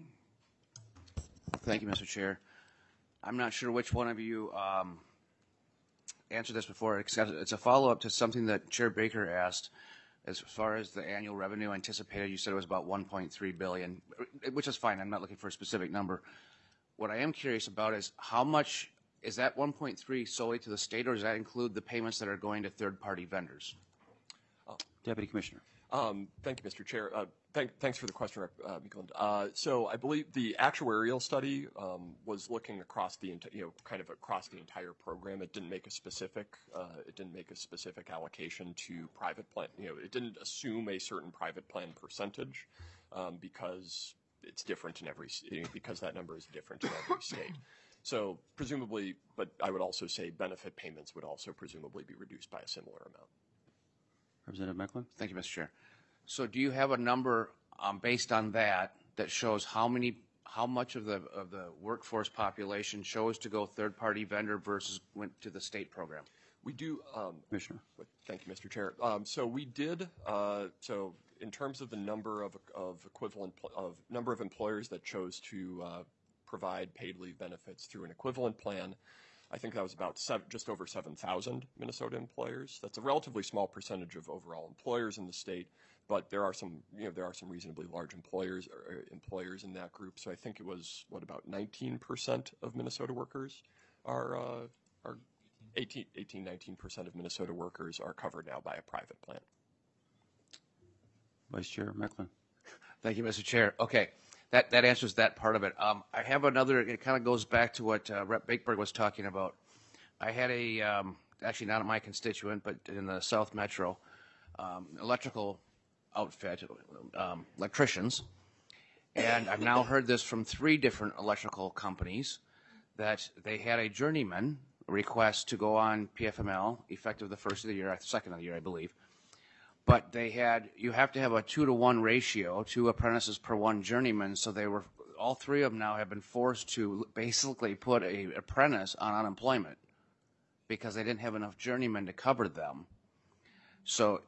Thank you, Mister Chair. I'm not sure which one of you um, answered this before. Except it's a follow-up to something that Chair Baker asked. As far as the annual revenue anticipated, you said it was about one point three billion dollars, which is fine. I'm not looking for a specific number. What I am curious about is how much is that one point three solely to the state, or does that include the payments that are going to third-party vendors? Deputy Commissioner. Um, thank you, Mister Chair. Uh, thank, thanks for the question, Rep uh, Meekland. Uh, so I believe the actuarial study um, was looking across the, enti- you know, kind of across the entire program. It didn't make a specific, uh, it didn't make a specific allocation to private plan. You know, it didn't assume a certain private plan percentage um, because it's different in every, because that number is different in every state. So presumably, but I would also say benefit payments would also presumably be reduced by a similar amount. Representative Mecklin. Thank you, Mister Chair. So do you have a number um, based on that that shows how many, how much of the of the workforce population chose to go third-party vendor versus went to the state program? We do. Um, Commissioner. Thank you, Mister Chair. Um, so we did. Uh, so in terms of the number of of equivalent pl- of number of employers that chose to uh, provide paid leave benefits through an equivalent plan, I think that was about seven, just over seven thousand Minnesota employers. That's a relatively small percentage of overall employers in the state, but there are some, you know, there are some reasonably large employers or, or employers in that group. So I think it was what about nineteen percent of Minnesota workers are uh, are eighteen, eighteen, nineteen percent of Minnesota workers are covered now by a private plan. Vice Chair Mecklin. Thank you, Mister Chair. Okay, that, that answers that part of it. Um, I have another, it kind of goes back to what uh, Rep Bakeberg was talking about. I had a, um, actually not my constituent, but in the South Metro, um, electrical outfit, um, electricians, and I've now heard this from three different electrical companies that they had a journeyman request to go on P F M L effective the first of the year, second of the year, I believe. But they had, you have to have a two to one ratio, two apprentices per one journeyman. So they were, all three of them now have been forced to basically put a apprentice on unemployment because they didn't have enough journeymen to cover them. So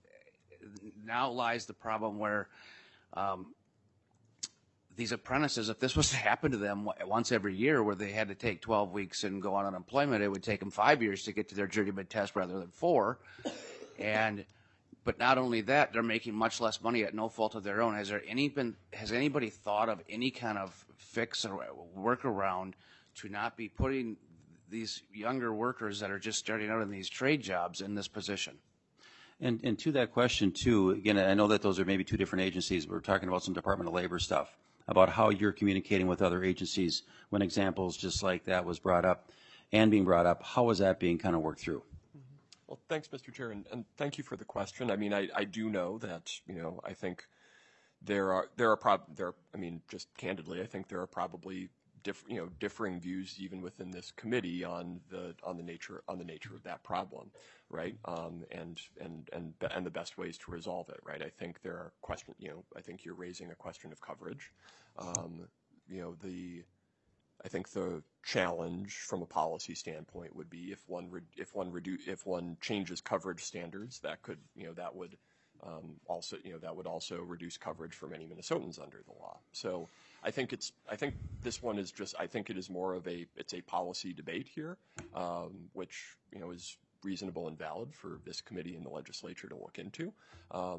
now lies the problem where um, these apprentices, if this was to happen to them once every year where they had to take twelve weeks and go on unemployment, it would take them five years to get to their journeyman test rather than four. And But not only that, they're making much less money at no fault of their own. Has there any been, has anybody thought of any kind of fix or workaround to not be putting these younger workers that are just starting out in these trade jobs in this position? And, and to that question too, again, I know that those are maybe two different agencies. We're talking about some Department of Labor stuff, about how you're communicating with other agencies when examples just like that was brought up and being brought up. How is that being kind of worked through? Well, thanks, Mister Chair, and, and thank you for the question. I mean, I, I do know that, you know, I think there are there are prob there. I mean, just candidly, I think there are probably diff, you know differing views even within this committee on the on the nature on the nature of that problem, right? Um, and and and and the best ways to resolve it, right? I think there are question. You know, I think you're raising a question of coverage. Um, you know, the I think the challenge from a policy standpoint would be if one re if one redu if one changes coverage standards, that could you know that would um, also you know that would also reduce coverage for many Minnesotans under the law. So I think it's I think this one is just I think it is more of a it's a policy debate here, um, which you know is reasonable and valid for this committee and the legislature to look into. Um,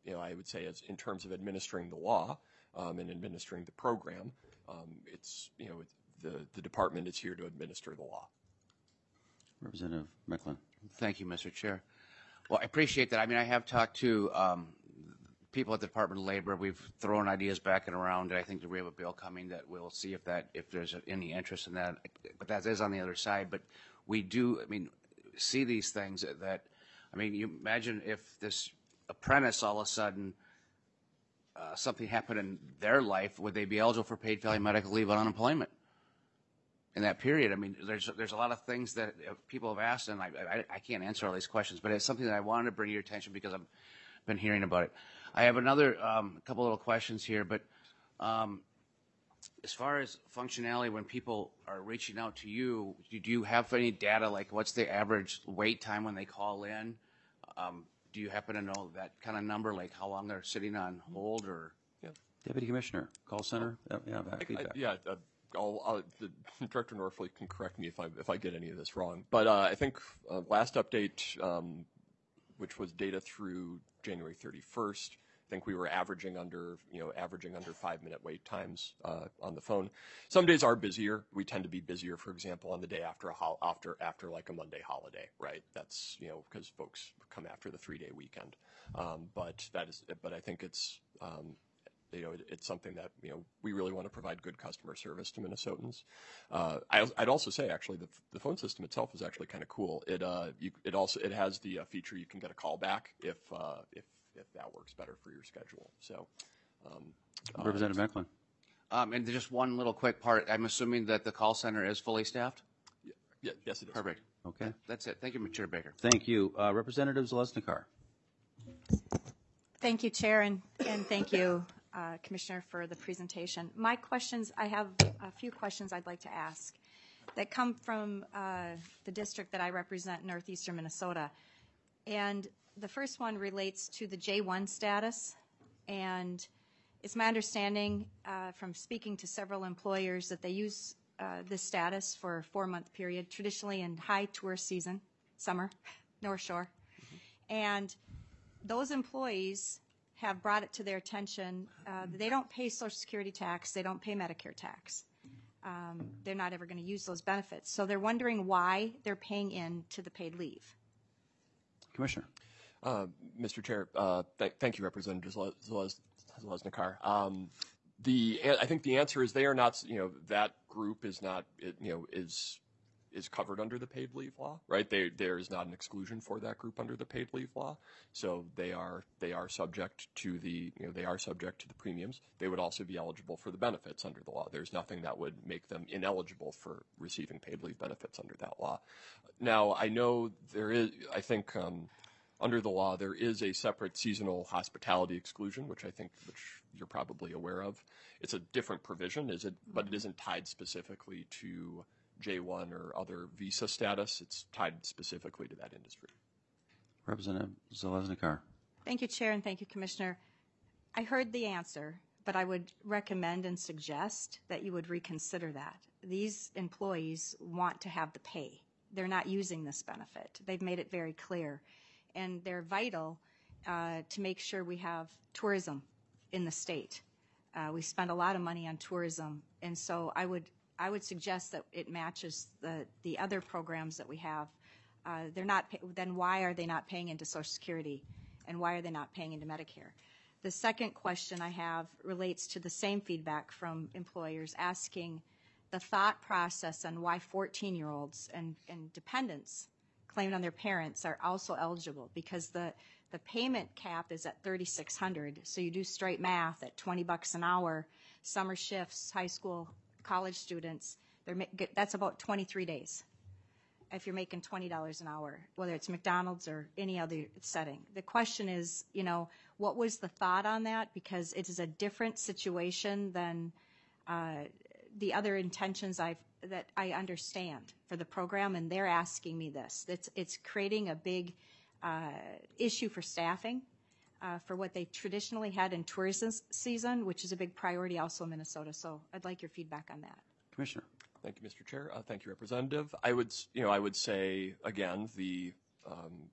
you know, I would say as in terms of administering the law um, and administering the program, um, it's, you know, the, the department is here to administer the law. Representative Mecklin. Thank you, Mister Chair. Well, I appreciate that. I mean, I have talked to um, people at the Department of Labor. We've thrown ideas back and around. I think that we have a bill coming that we'll see if that if there's any interest in that. But that is on the other side. But we do, I mean, see these things that, that I mean, you imagine if this apprentice all of a sudden uh, something happened in their life, would they be eligible for paid family medical leave on unemployment? In that period, I mean, there's there's a lot of things that people have asked, and I, I I can't answer all these questions, but it's something that I wanted to bring to your attention because I've been hearing about it. I have another um, couple little questions here, but um, as far as functionality, when people are reaching out to you, do you have any data like what's the average wait time when they call in? Um, do you happen to know that kind of number, like how long they're sitting on hold, or? Yeah. Deputy Commissioner, call center. Uh, yeah, back I, feedback. yeah. Uh, I'll, I'll, the, Director Norfleet can correct me if I if I get any of this wrong. But uh, I think uh, last update, um, which was data through January thirty-first, I think we were averaging under you know averaging under five minute wait times uh, on the phone. Some days are busier. We tend to be busier, for example, on the day after a hol- after after like a Monday holiday, right? That's you know because folks come after the three day weekend. Um, but that is but I think it's. Um, You know, it, it's something that you know we really want to provide good customer service to Minnesotans. Uh, I, I'd also say actually the, the phone system itself is actually kind of cool. It uh, you, it also it has the uh, feature you can get a call back if uh, if if that works better for your schedule. So, um, uh, Representative Mecklin. Um, and just one little quick part. I'm assuming that the call center is fully staffed. yeah, yeah, yes, it is. Perfect. Okay. That's it. Thank you, Mister Baker. Thank you. Uh, Representative Zalesnikar. Thank you, Chair, and, and thank you, uh, Commissioner, for the presentation. My questions, I have a few questions I'd like to ask that come from uh, the district that I represent, northeastern Minnesota. And the first one relates to the J one status. And it's my understanding uh, from speaking to several employers that they use uh, this status for a four-month period, traditionally in high tourist season, summer, North Shore. Mm-hmm. And those employees have brought it to their attention. Uh, they don't pay Social Security tax. They don't pay Medicare tax. Um, they're not ever going to use those benefits. So they're wondering why they're paying in to the paid leave. Commissioner. Uh, Mister Chair, uh, th- thank you, Representative Zalesnikar. Um, the I think the answer is they are not. You know, that group is not. It, you know, is is covered under the paid leave law, right? They, there is not an exclusion for that group under the paid leave law, so they are they are subject to the you know they are subject to the premiums. They would also be eligible for the benefits under the law. There's nothing that would make them ineligible for receiving paid leave benefits under that law. Now, I know there is. I think. Um, Under the law, there is a separate seasonal hospitality exclusion, which I think, which you're probably aware of. It's a different provision, is it? But it isn't tied specifically to J one or other visa status. It's tied specifically to that industry. Representative Zalesnikar. Thank you, Chair, and thank you, Commissioner. I heard the answer, but I would recommend and suggest that you would reconsider that. These employees want to have the pay. They're not using this benefit. They've made it very clear. And they're vital uh, to make sure we have tourism in the state. Uh, we spend a lot of money on tourism, and so I would I would suggest that it matches the the other programs that we have. Uh, they're not. Pay- then why are they not paying into Social Security, and why are they not paying into Medicare? The second question I have relates to the same feedback from employers asking the thought process on why fourteen-year-olds and, and dependents claimed on their parents are also eligible, because the, the payment cap is at thirty-six hundred dollars. So you do straight math at twenty bucks an hour, summer shifts, high school, college students, they're, that's about twenty-three days if you're making twenty dollars an hour, whether it's McDonald's or any other setting. The question is, you know, what was the thought on that? Because it is a different situation than uh, the other intentions I've that I understand for the program, and they're asking me this. It's, it's creating a big uh, issue for staffing uh, for what they traditionally had in tourism season, which is a big priority also in Minnesota. So I'd like your feedback on that. Commissioner. Thank you, Mister Chair. Uh, thank you, Representative. I would, you know, I would say again, the um,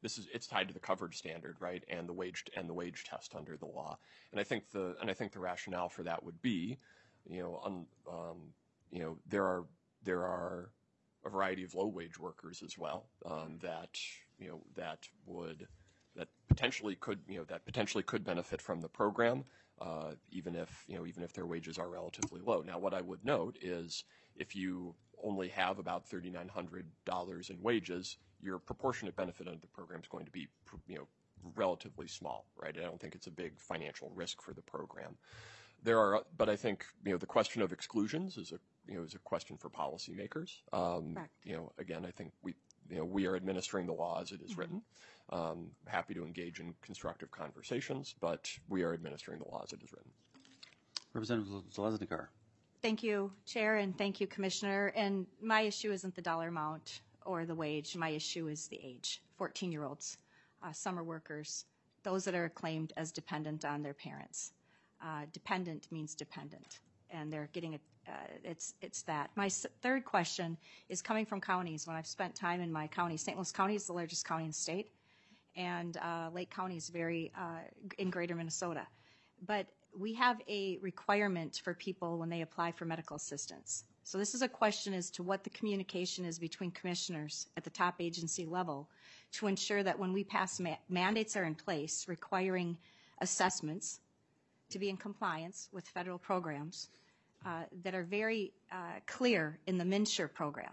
this is it's tied to the coverage standard, right, and the wage and the wage test under the law. And I think the and I think the rationale for that would be, you know, un, um, you know, there are there are a variety of low wage workers as well um, that you know that would that potentially could you know that potentially could benefit from the program, uh, even if you know even if their wages are relatively low. Now, what I would note is if you only have about thirty-nine hundred dollars in wages, your proportionate benefit under the program is going to be, you know, relatively small, right? I don't think it's a big financial risk for the program. There are, but I think, you know, the question of exclusions is a, you know, is a question for policymakers. Um, Correct. you know, again, I think we, you know, we are administering the law as it is written. Um, happy to engage in constructive conversations, but we are administering the law as it is written. Representative Zalesnikar. Thank you, Chair, and thank you, Commissioner. And my issue isn't the dollar amount or the wage. My issue is the age. fourteen-year-olds, uh, summer workers, those that are claimed as dependent on their parents. Uh, dependent means dependent, and they're getting a, uh, it's, it's that. My s- third question is coming from counties. When I've spent time in my county, Saint Louis County is the largest county in the state, and uh, Lake County is very, uh, in greater Minnesota. But we have a requirement for people when they apply for medical assistance. So this is a question as to what the communication is between commissioners at the top agency level to ensure that when we pass ma- mandates are in place requiring assessments to be in compliance with federal programs uh, that are very uh, clear in the MNsure program.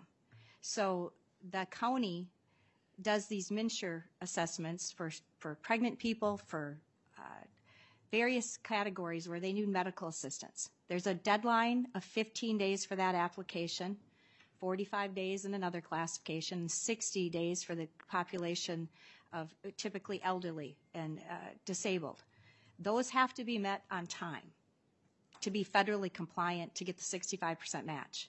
So the county does these MNsure assessments for, for pregnant people, for uh, various categories where they need medical assistance. There's a deadline of fifteen days for that application, forty-five days in another classification, sixty days for the population of typically elderly and uh, disabled. Those have to be met on time to be federally compliant to get the sixty-five percent match.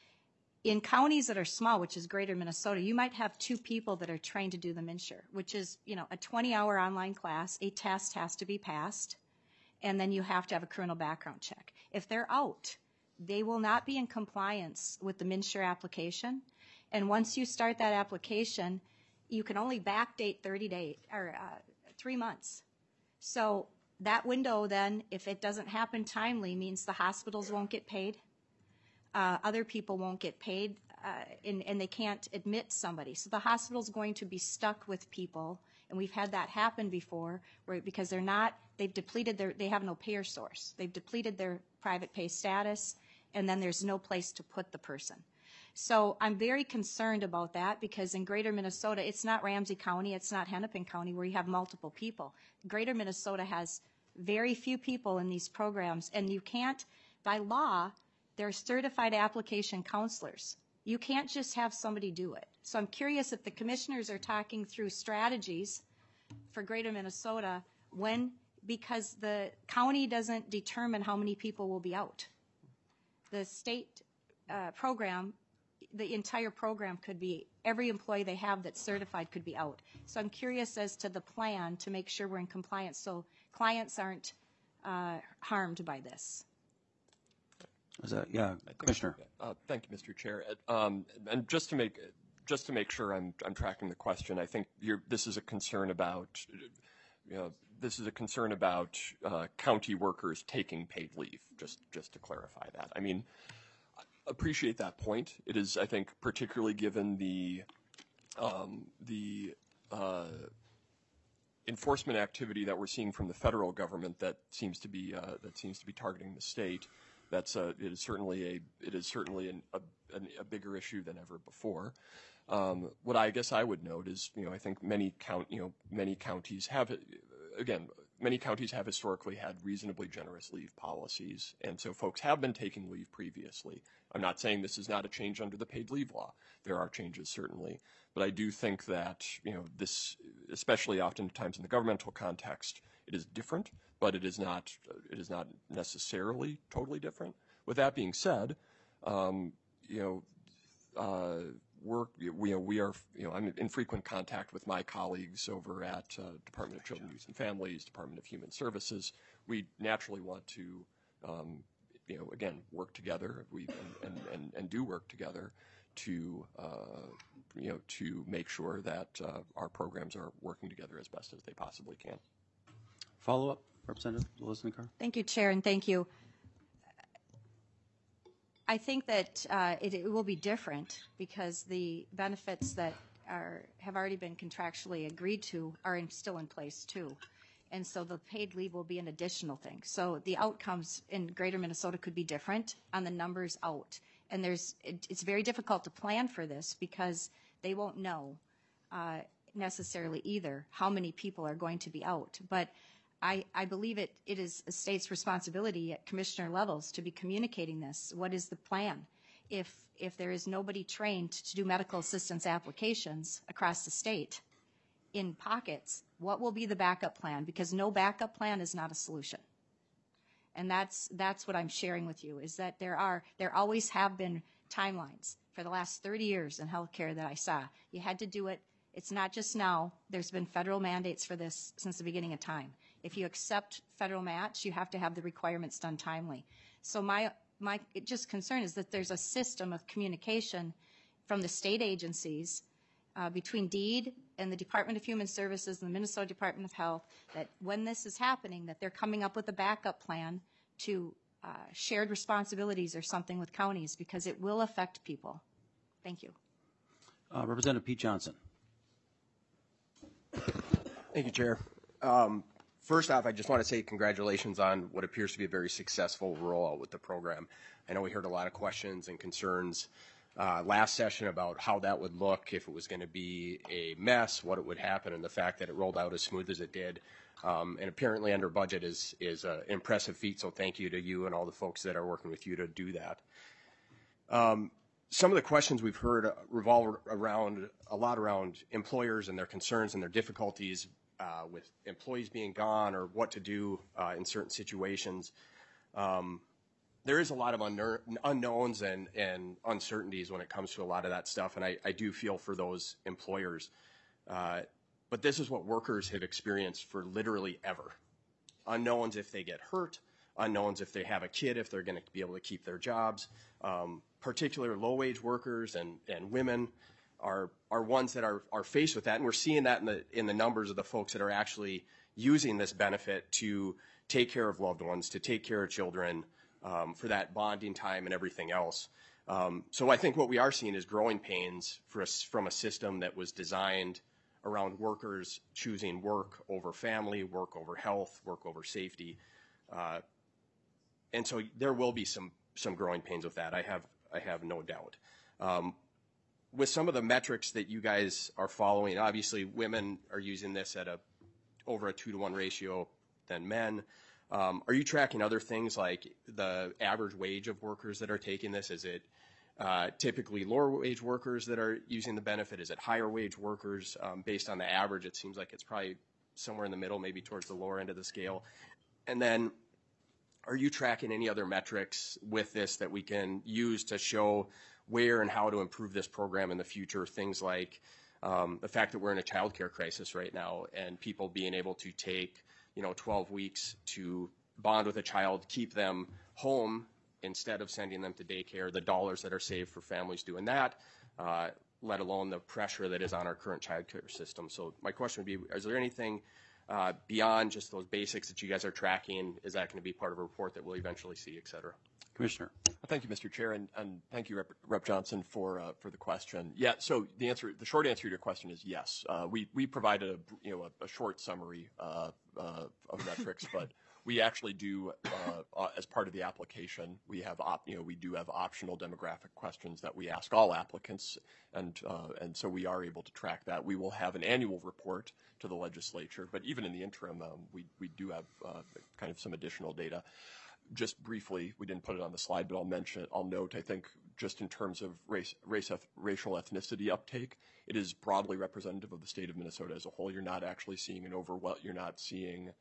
In counties that are small, which is greater Minnesota, you might have two people that are trained to do the MNsure, which is, you know, a twenty-hour online class, a test has to be passed, and then you have to have a criminal background check. If they're out, they will not be in compliance with the MNsure application. And once you start that application, you can only backdate thirty days or uh, three months. So that window then, if it doesn't happen timely, means the hospitals won't get paid. Uh, other people won't get paid, uh, and, and they can't admit somebody. So the hospital's going to be stuck with people, and we've had that happen before, where because they're not, they've depleted their, they have no payer source. They've depleted their private pay status, and then there's no place to put the person. So I'm very concerned about that because in greater Minnesota, it's not Ramsey County, it's not Hennepin County where you have multiple people. Greater Minnesota has very few people in these programs, and you can't, by law, they're certified application counselors. You can't just have somebody do it. So I'm curious if the commissioners are talking through strategies for greater Minnesota when, because the county doesn't determine how many people will be out. The state uh, program, the entire program could be, every employee they have that's certified could be out. So I'm curious as to the plan to make sure we're in compliance so clients aren't uh, harmed by this. Is that, yeah, Commissioner. Uh, thank you, Mister Chair. Um, and just to make just to make sure I'm I'm tracking the question, I think you're, this is a concern about, you know, this is a concern about uh, county workers taking paid leave. Just just to clarify that. I mean, I appreciate that point. It is, I think, particularly given the um, the uh, enforcement activity that we're seeing from the federal government that seems to be uh, that seems to be targeting the state. That's a, it is certainly a it is certainly an, a, a bigger issue than ever before. Um, what I guess I would note is, you know, I think many count you know many counties have again many counties have historically had reasonably generous leave policies, and so folks have been taking leave previously. I'm not saying this is not a change under the paid leave law. There are changes certainly, but I do think that, you know, this, especially oftentimes in the governmental context, it is different. But it is not it is not necessarily totally different. With that being said, um, you know, uh, we're, we, you know, we are, you know, I'm in frequent contact with my colleagues over at uh, Department of Children, Youth and Families, Department of Human Services. We naturally want to, um, you know, again, work together. We and, and, and do work together to uh, you know to make sure that uh, our programs are working together as best as they possibly can. Follow up, Representative Lesnicar. Thank you, Chair, and thank you. I think that uh, it, it will be different because the benefits that are have already been contractually agreed to are in, still in place too. And so the paid leave will be an additional thing. So the outcomes in greater Minnesota could be different on the numbers out. And there's it, it's very difficult to plan for this because they won't know uh, necessarily either how many people are going to be out. But I, I believe it, it is a state's responsibility at commissioner levels to be communicating this. What is the plan? If, if there is nobody trained to do medical assistance applications across the state in pockets, what will be the backup plan? Because no backup plan is not a solution. And that's, that's what I'm sharing with you, is that there are, there always have been timelines for the last thirty years in healthcare that I saw. You had to do it. It's not just now. There's been federal mandates for this since the beginning of time. If you accept federal match, you have to have the requirements done timely. So my my just concern is that there's a system of communication from the state agencies uh, between DEED and the Department of Human Services and the Minnesota Department of Health, that when this is happening, that they're coming up with a backup plan to uh, shared responsibilities or something with counties, because it will affect people. Thank you. Uh, Representative Pete Johnson. Thank you, Chair. Um, first off, I just want to say congratulations on what appears to be a very successful rollout with the program. I know we heard a lot of questions and concerns uh, last session about how that would look, if it was going to be a mess, what it would happen, and the fact that it rolled out as smooth as it did. Um, and apparently under budget is, is an impressive feat, so thank you to you and all the folks that are working with you to do that. Um, Some of the questions we've heard revolve around a lot around employers and their concerns and their difficulties uh, with employees being gone or what to do uh, in certain situations. Um, there is a lot of unknowns and, and uncertainties when it comes to a lot of that stuff, and I, I do feel for those employers. Uh, but this is what workers have experienced for literally ever. Unknowns if they get hurt, unknowns if they have a kid, if they're going to be able to keep their jobs. Um, particular low-wage workers and, and women are are ones that are, are faced with that, and we're seeing that in the in the numbers of the folks that are actually using this benefit to take care of loved ones, to take care of children, um, for that bonding time and everything else. Um, so I think what we are seeing is growing pains for us from a system that was designed around workers choosing work over family, work over health, work over safety, uh, and so there will be some some growing pains with that. I have I have no doubt. Um, with some of the metrics that you guys are following, obviously women are using this at a over a two to one ratio than men. Um, are you tracking other things like the average wage of workers that are taking this? Is it uh, typically lower wage workers that are using the benefit? Is it higher wage workers? Um, based on the average, it seems like it's probably somewhere in the middle, maybe towards the lower end of the scale. And then, are you tracking any other metrics with this that we can use to show where and how to improve this program in the future? Things like um, the fact that we're in a child care crisis right now, and people being able to take, you know, twelve weeks to bond with a child, keep them home instead of sending them to daycare, the dollars that are saved for families doing that, uh, let alone the pressure that is on our current child care system. So my question would be, is there anything Uh, beyond just those basics that you guys are tracking? Is that going to be part of a report that we'll eventually see, et cetera? Commissioner. Thank you, Mister Chair, and, and thank you, Rep, Rep Johnson, for uh, for the question. Yeah, so the answer, the short answer to your question is yes. Uh, we we provided a you know a, a short summary uh, uh, of metrics, but we actually do uh, uh, as part of the application, we have op, you know we do have optional demographic questions that we ask all applicants, and uh, and so we are able to track that. We will have an annual report to the legislature, but even in the interim, um, we we do have uh, kind of some additional data. Just briefly, we didn't put it on the slide, but I'll mention it. I'll note, I think, just in terms of race, race, racial ethnicity uptake, it is broadly representative of the state of Minnesota as a whole. You're not actually seeing an overwhelm. You're not seeing.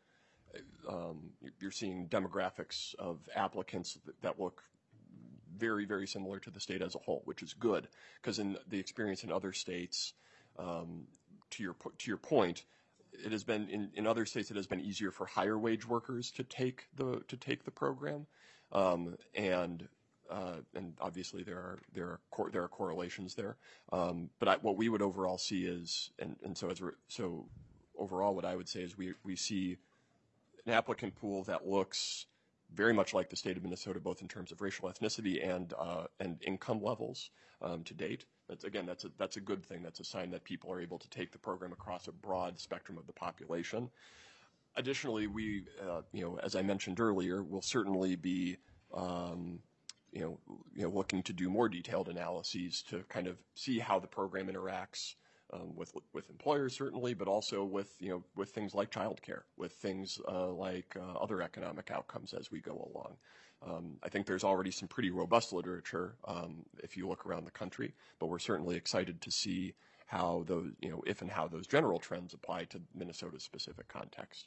Um, you're seeing demographics of applicants that look very, very similar to the state as a whole, which is good, because in the experience in other states, um, to your to your point, it has been in, in other states it has been easier for higher wage workers to take the to take the program, um, and uh, and obviously there are there are cor- there are correlations there. Um, but I, what we would overall see is, and, and so as re- so overall, what I would say is we we see an applicant pool that looks very much like the state of Minnesota, both in terms of racial ethnicity and uh, and income levels um, to date. That's, again, that's a that's a good thing. That's a sign that people are able to take the program across a broad spectrum of the population. Additionally, we, uh, you know, as I mentioned earlier, will certainly be, um, you know, you know, looking to do more detailed analyses to kind of see how the program interacts um, with with employers, certainly, but also with, you know, with things like childcare, with things uh, like uh, other economic outcomes as we go along. Um, I think there's already some pretty robust literature um, if you look around the country, but we're certainly excited to see how those, you know, if and how those general trends apply to Minnesota's specific context.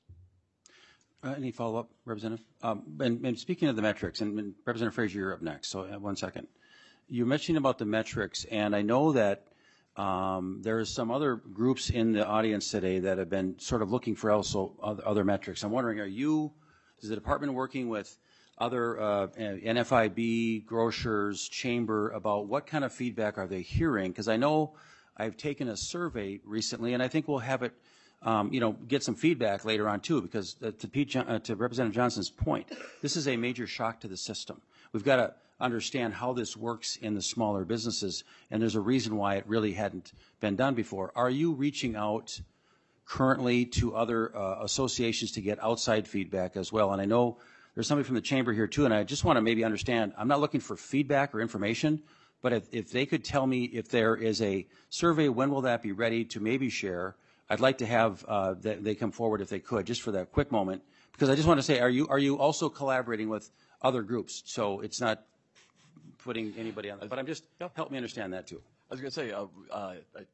Uh, any follow-up, Representative? Um, and, and speaking of the metrics, and, and Representative Frazier, you're up next, so uh, one second. You mentioned about the metrics, and I know that um, there is some other groups in the audience today that have been sort of looking for also other, other metrics. I'm wondering, are you, is the department working with other uh, N F I B, grocers, chamber, about what kind of feedback are they hearing? Because I know I've taken a survey recently, and I think we'll have it, um, you know, get some feedback later on too. Because uh, to, Pete, uh, to Representative Johnson's point, this is a major shock to the system. We've got to understand how this works in the smaller businesses, and there's a reason why it really hadn't been done before. Are you reaching out currently to other uh, associations to get outside feedback as well? And I know there's somebody from the chamber here too, and I just want to maybe understand. I'm not looking for feedback or information. But if, if they could tell me if there is a survey, when will that be ready to maybe share? I'd like to have uh, that they come forward if they could, just for that quick moment. Because I just want to say, are you are you also collaborating with other groups? So it's not putting anybody on. But I'm just help me understand that too. I was going to say, uh, uh, I,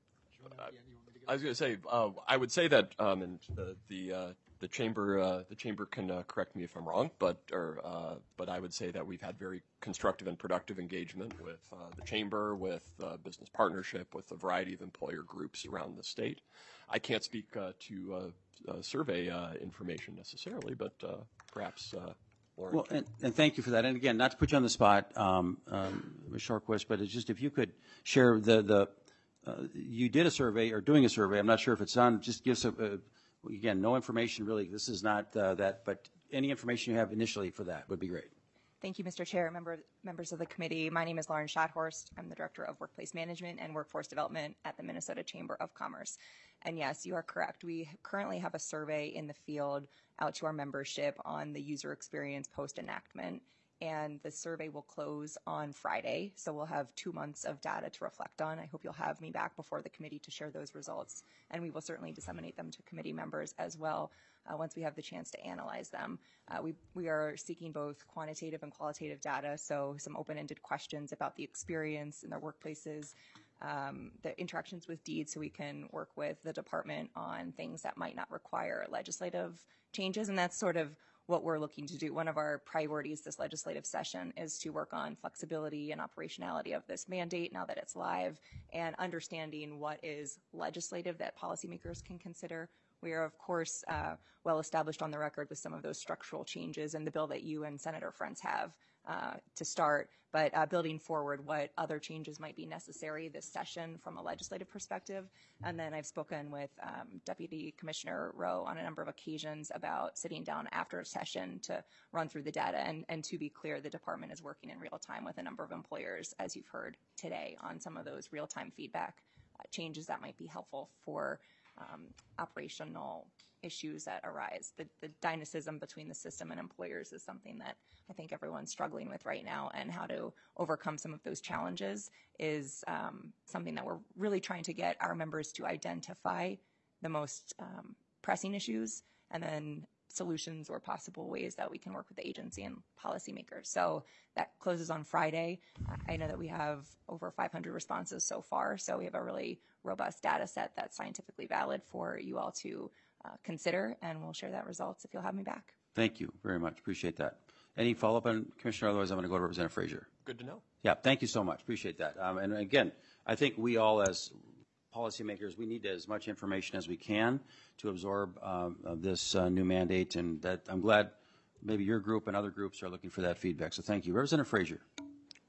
I was going to say, uh, I would say that, um, and the the, uh, the chamber uh, the chamber can uh, correct me if I'm wrong, but or uh, but I would say that we've had very constructive and productive engagement with uh, the chamber, with uh, business partnership, with a variety of employer groups around the state. I can't speak uh, to uh, uh, survey uh, information necessarily, but uh, perhaps uh, Lauren. Well, and, and thank you for that. And again, not to put you on the spot, um, um, Miz Shortquist, but it's just if you could share the the uh, you did a survey or doing a survey. I'm not sure if it's done. Just give us a, a again, no information really. This is not uh, that, but any information you have initially for that would be great. Thank you, Mister Chair, member, members of the committee. My name is Lauren Schadhorst. I'm the Director of Workplace Management and Workforce Development at the Minnesota Chamber of Commerce. And yes, you are correct. We currently have a survey in the field out to our membership on the user experience post-enactment. And the survey will close on Friday, so we'll have two months of data to reflect on. I hope you'll have me back before the committee to share those results, and we will certainly disseminate them to committee members as well uh, once we have the chance to analyze them. Uh, we, we are seeking both quantitative and qualitative data, so some open-ended questions about the experience in their workplaces, um, the interactions with deeds, so we can work with the department on things that might not require legislative changes, and that's sort of what we're looking to do. One of our priorities this legislative session is to work on flexibility and operationality of this mandate now that it's live, and understanding what is legislative that policymakers can consider. We are, of course, uh, well established on the record with some of those structural changes in the bill that you and Senator Frentz have uh, to start, but uh, building forward what other changes might be necessary this session from a legislative perspective. And then I've spoken with um, Deputy Commissioner Rowe on a number of occasions about sitting down after a session to run through the data. And, and to be clear, the department is working in real time with a number of employers, as you've heard today, on some of those real-time feedback uh, changes that might be helpful for um, operational issues that arise. The, the dynamism between the system and employers is something that I think everyone's struggling with right now, and how to overcome some of those challenges is um, something that we're really trying to get our members to identify the most um, pressing issues, and then solutions or possible ways that we can work with the agency and policymakers. So that closes on Friday. I know that we have over five hundred responses so far, so we have a really robust data set that's scientifically valid for you all to uh, consider, and we'll share that results if you'll have me back. Thank you very much. Appreciate that. Any follow-up on Commissioner? Otherwise, I'm going to go to Representative Frazier. Good to know. Yeah, thank you so much. Appreciate that. Um, and again, I think we all as policymakers, we need as much information as we can to absorb um, this uh, new mandate, and that I'm glad maybe your group and other groups are looking for that feedback. So thank you. Representative Frazier.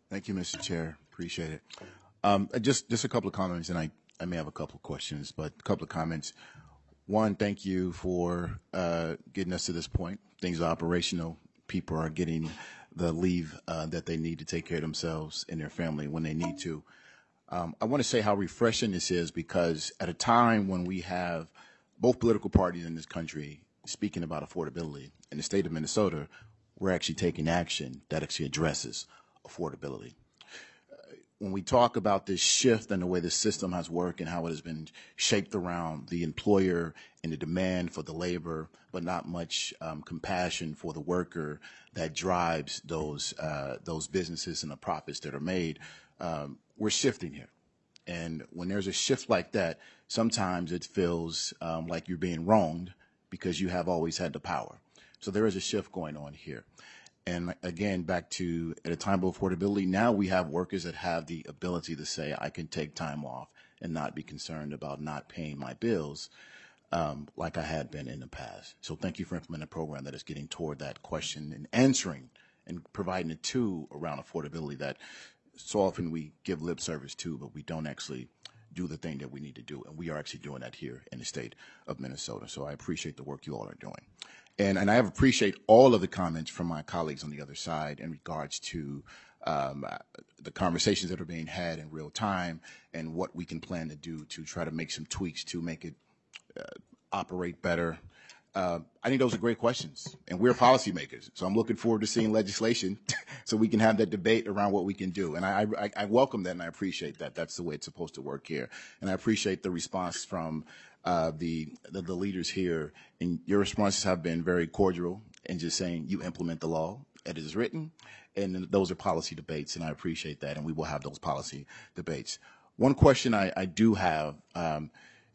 Thank you, Mister Chair. Appreciate it. Um, just just a couple of comments, and I, I may have a couple of questions, but a couple of comments. One, thank you for uh, getting us to this point. Things are operational. People are getting the leave uh, that they need to take care of themselves and their family when they need to. Um, I want to say how refreshing this is, because at a time when we have both political parties in this country speaking about affordability, in the state of Minnesota, we're actually taking action that actually addresses affordability. Uh, when we talk about this shift in the way the system has worked and how it has been shaped around the employer and the demand for the labor, but not much um, compassion for the worker that drives those uh, those businesses and the profits that are made, um, we're shifting here. And when there's a shift like that, sometimes it feels um, like you're being wronged because you have always had the power. So there is a shift going on here. And again, back to at a time of affordability, now we have workers that have the ability to say, I can take time off and not be concerned about not paying my bills um, like I had been in the past. So thank you for implementing a program that is getting toward that question and answering and providing a tool around affordability that so often we give lip service to, but we don't actually do the thing that we need to do. And we are actually doing that here in the state of Minnesota. So I appreciate the work you all are doing. And, and I have appreciate all of the comments from my colleagues on the other side in regards to um, the conversations that are being had in real time and what we can plan to do to try to make some tweaks to make it uh, operate better. Uh, I think those are great questions, and we're policymakers. So I'm looking forward to seeing legislation so we can have that debate around what we can do. And I, I, I welcome that, and I appreciate that. That's the way it's supposed to work here. And I appreciate the response from uh, the, the the leaders here. And your responses have been very cordial and just saying you implement the law as it is written. And those are policy debates, and I appreciate that. And we will have those policy debates. One question I, I do have, um,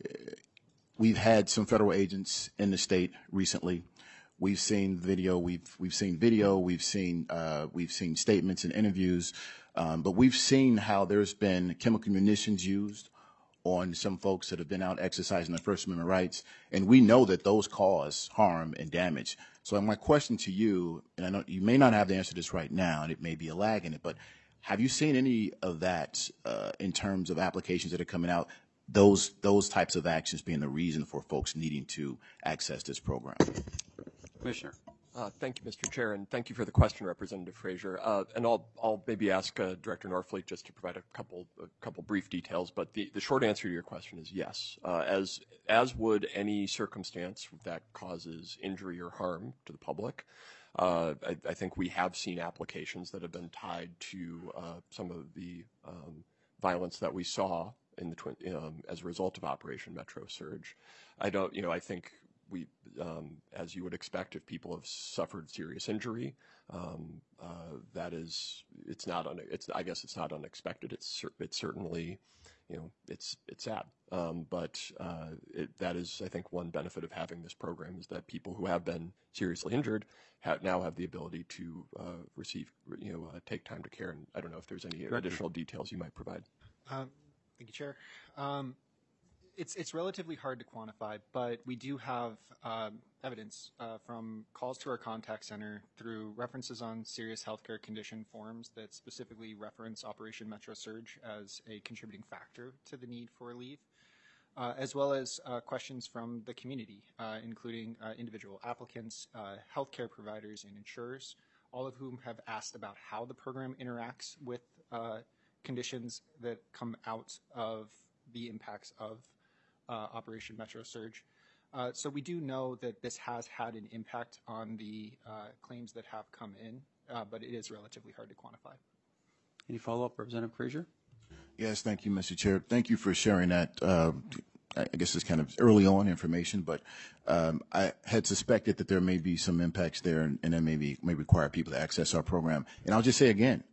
we've had some federal agents in the state recently. We've seen video. We've we've seen video. We've seen uh, we've seen statements and interviews, um, but we've seen how there's been chemical munitions used on some folks that have been out exercising their First Amendment rights, and we know that those cause harm and damage. So my question to you, and I know you may not have the answer to this right now, and it may be a lag in it, but have you seen any of that uh, in terms of applications that are coming out? Those those types of actions being the reason for folks needing to access this program. Commissioner. Uh, thank you, Mister Chair, and thank you for the question, Representative Frazier. Uh, and I'll I'll maybe ask uh, Director Norfleet just to provide a couple a couple brief details. But the, the short answer to your question is yes. Uh, as as would any circumstance that causes injury or harm to the public. Uh, I, I think we have seen applications that have been tied to uh, some of the um, violence that we saw in the twin, um, as a result of Operation Metro Surge. I don't, you know, I think we, um, as you would expect, if people have suffered serious injury, um, uh, that is, it's not, un, it's, I guess it's not unexpected. It's, it's certainly, you know, it's, it's sad. Um, but uh, it, that is, I think, one benefit of having this program is that people who have been seriously injured have, now have the ability to uh, receive, you know, uh, take time to care. And I don't know if there's any Director. additional details you might provide. Um, Thank you, Chair. Um, it's it's relatively hard to quantify, but we do have um, evidence uh, from calls to our contact center through references on serious healthcare condition forms that specifically reference Operation Metro Surge as a contributing factor to the need for a leave, uh, as well as uh, questions from the community, uh, including uh, individual applicants, uh, healthcare providers, and insurers, all of whom have asked about how the program interacts with uh, conditions that come out of the impacts of uh, Operation Metro Surge. Uh, so we do know that this has had an impact on the uh, claims that have come in, uh, but it is relatively hard to quantify. Any follow-up, Representative Frazier? Yes, thank you, Mister Chair. Thank you for sharing that. Uh, I guess it's kind of early on information, but um, I had suspected that there may be some impacts there, and, and that maybe may require people to access our program. And I'll just say again,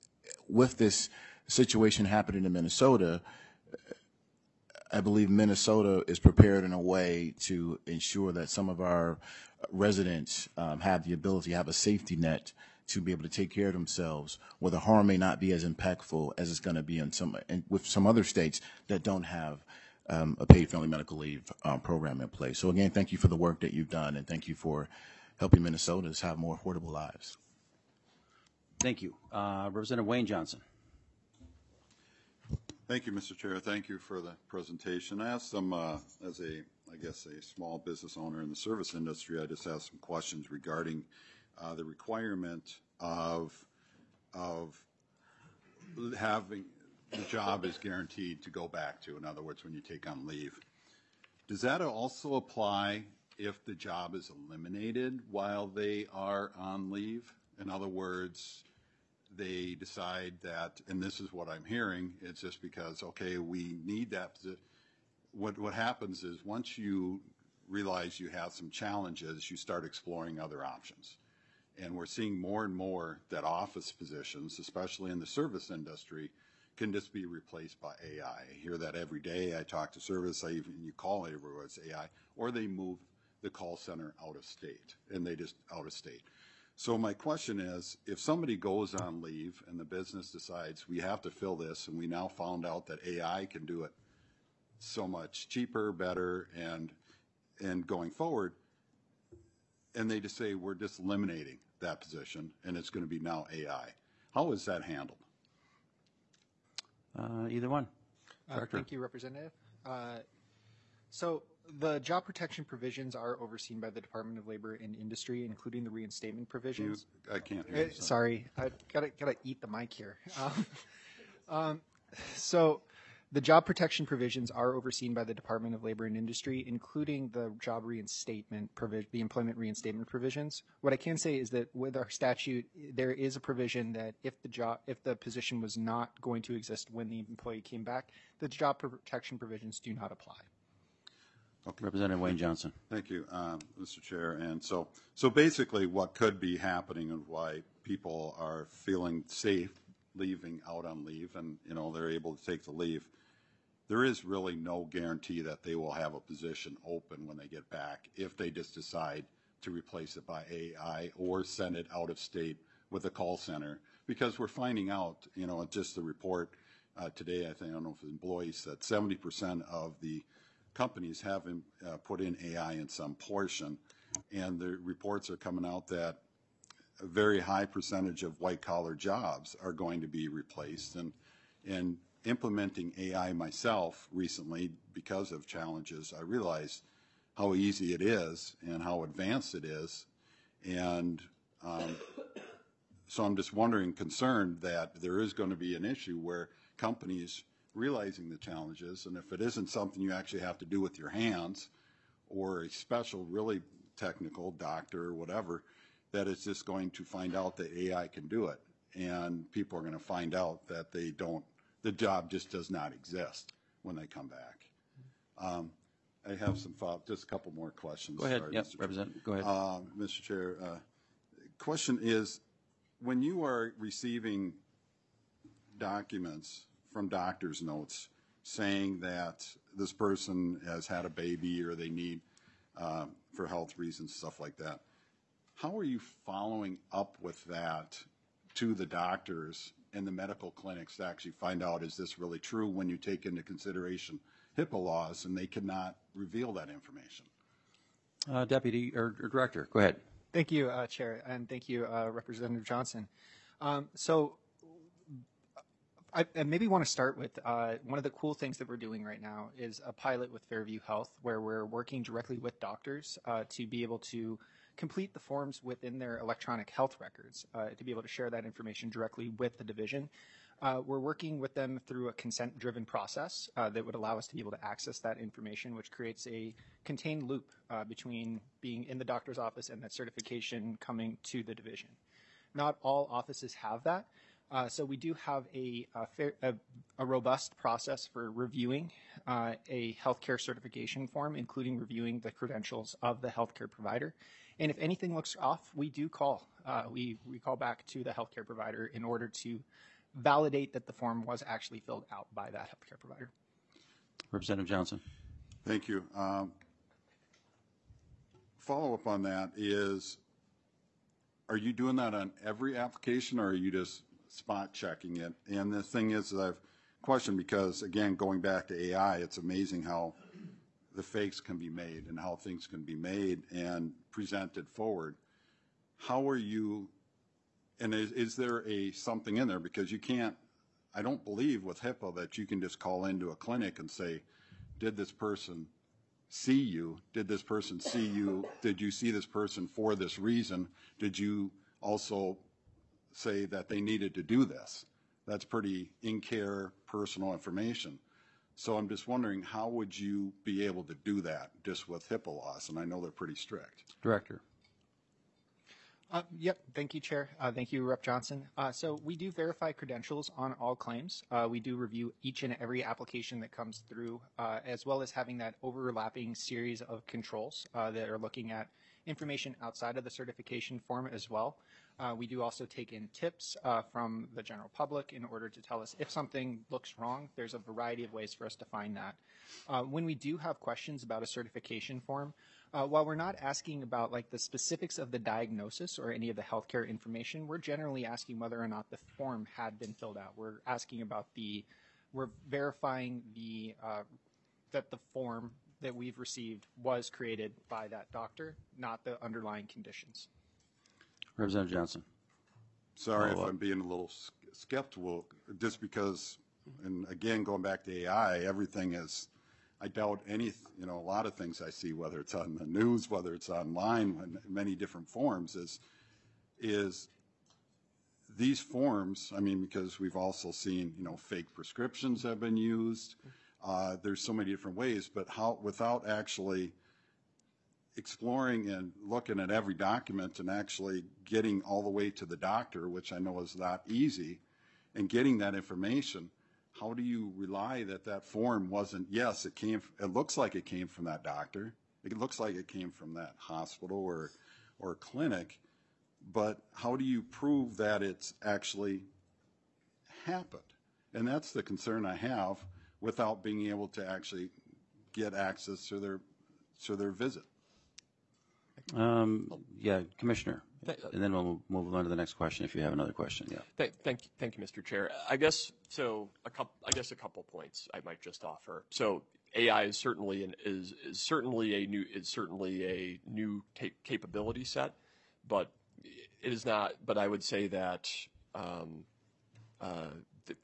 with this situation happening in Minnesota, I believe Minnesota is prepared in a way to ensure that some of our residents um, have the ability to have a safety net to be able to take care of themselves, where the harm may not be as impactful as it's going to be in some, in, with some other states that don't have um, a paid family medical leave um, program in place. So again, thank you for the work that you've done, and thank you for helping Minnesotans have more affordable lives. Thank you. Uh, Representative Wayne Johnson. Thank you, Mister Chair. Thank you for the presentation. I have some, uh, as a, I guess, a small business owner in the service industry, I just have some questions regarding uh, the requirement of, of having the job is guaranteed to go back to. In other words, when you take on leave. Does that also apply if the job is eliminated while they are on leave? In other words, they decide that, and this is what I'm hearing, it's just because, okay, we need that. What, what happens is once you realize you have some challenges, you start exploring other options. And we're seeing more and more that office positions, especially in the service industry, can just be replaced by A I. I hear that every day. I talk to service, I even, you call it everywhere, it's A I, or they move the call center out of state, and they just out of state. So my question is, if somebody goes on leave and the business decides we have to fill this, and we now found out that A I can do it so much cheaper, better, and and going forward, and they just say we're just eliminating that position and it's going to be now A I. How is that handled? Uh, either one. Uh, thank you, Representative. Uh, so the job protection provisions are overseen by the Department of Labor and Industry, including the reinstatement provisions. You, I can't hear you. Uh, sorry, I gotta gotta eat the mic here. Um, um, so the job protection provisions are overseen by the Department of Labor and Industry, including the job reinstatement provision, the employment reinstatement provisions. What I can say is that with our statute, there is a provision that if the job, if the position was not going to exist when the employee came back, the job protection provisions do not apply. Okay. Representative Wayne Johnson. Thank you, um, Mister Chair. And so, so basically, what could be happening and why people are feeling safe leaving out on leave, and you know they're able to take the leave. There is really no guarantee that they will have a position open when they get back if they just decide to replace it by A I or send it out of state with a call center. Because we're finding out, you know, just the report uh, today, I think, I don't know if employees said seventy percent of the companies have in, uh, put in A I in some portion. And the reports are coming out that a very high percentage of white-collar jobs are going to be replaced. And, and implementing A I myself recently, because of challenges, I realized how easy it is and how advanced it is. And um, so I'm just wondering, concerned that there is going to be an issue where companies realizing the challenges, and if it isn't something you actually have to do with your hands or a special, really technical doctor or whatever, that it's just going to find out that A I can do it. And people are going to find out that they don't, the job just does not exist when they come back. Um, I have some follow, just a couple more questions. Go ahead. Sorry, Yep, Mister Representative. Go ahead. Uh, Mister Chair, uh, question is, when you are receiving documents from doctor's notes saying that this person has had a baby or they need uh, for health reasons, stuff like that, how are you following up with that to the doctors and the medical clinics to actually find out, is this really true, when you take into consideration HIPAA laws and they cannot reveal that information? Uh, Deputy or, or Director, go ahead. Thank you, uh, Chair, and thank you, uh, Representative Johnson. Um, so I, I maybe want to start with uh, one of the cool things that we're doing right now is a pilot with Fairview Health, where we're working directly with doctors uh, to be able to complete the forms within their electronic health records, uh, to be able to share that information directly with the division. Uh, we're working with them through a consent-driven process uh, that would allow us to be able to access that information, which creates a contained loop uh, between being in the doctor's office and that certification coming to the division. Not all offices have that, uh, so we do have a, a, fair, a, a robust process for reviewing uh, a healthcare certification form, including reviewing the credentials of the healthcare provider. And if anything looks off, we do call. Uh, we, we call back to the healthcare provider in order to validate that the form was actually filled out by that healthcare provider. Representative Johnson. Thank you. Um, follow-up on that is, are you doing that on every application, or are you just spot checking it? And the thing is that I've questioned, because, again, going back to A I, it's amazing how the fakes can be made and how things can be made and presented forward. How are you and is, is there a something in there? Because you can't, I don't believe with HIPAA that you can just call into a clinic and say, did this person see you? Did this person see you? Did you see this person for this reason? Did you also say that they needed to do this? That's pretty in-care personal information. So I'm just wondering, how would you be able to do that just with HIPAA laws? And I know they're pretty strict. Director. Uh, yep. Thank you, Chair. Uh, thank you, Representative Johnson. Uh, so we do verify credentials on all claims. Uh, we do review each and every application that comes through, uh, as well as having that overlapping series of controls uh, that are looking at information outside of the certification form as well. Uh, we do also take in tips uh, from the general public in order to tell us if something looks wrong. There's a variety of ways for us to find that. Uh, when we do have questions about a certification form, uh, while we're not asking about like the specifics of the diagnosis or any of the healthcare information, we're generally asking whether or not the form had been filled out. We're asking about the, we're verifying the uh, that the form that we've received was created by that doctor, not the underlying conditions. Representative Johnson. Sorry if Follow up. I'm being a little s- skeptical, just because, and again, going back to A I, everything is, I doubt any, you know, a lot of things I see, whether it's on the news, whether it's online, in many different forms, is, is these forms, I mean, because we've also seen, you know, fake prescriptions have been used. Uh, there's so many different ways, but how, without actually exploring and looking at every document and actually getting all the way to the doctor, which I know is not easy, and getting that information, how do you rely that that form wasn't, yes, it came, it looks like it came from that doctor, it looks like it came from that hospital or, or clinic, but how do you prove that it's actually happened? And that's the concern I have without being able to actually get access to their, to their visit. Um, yeah, Commissioner, and then we'll move on to the next question if you have another question. Yeah. Thank, thank, thank you, Mister Chair. I guess so. A couple, I guess a couple points I might just offer. So A I is certainly an, is is certainly a new is certainly a new ta- capability set, but it is not. But I would say that um, uh, th-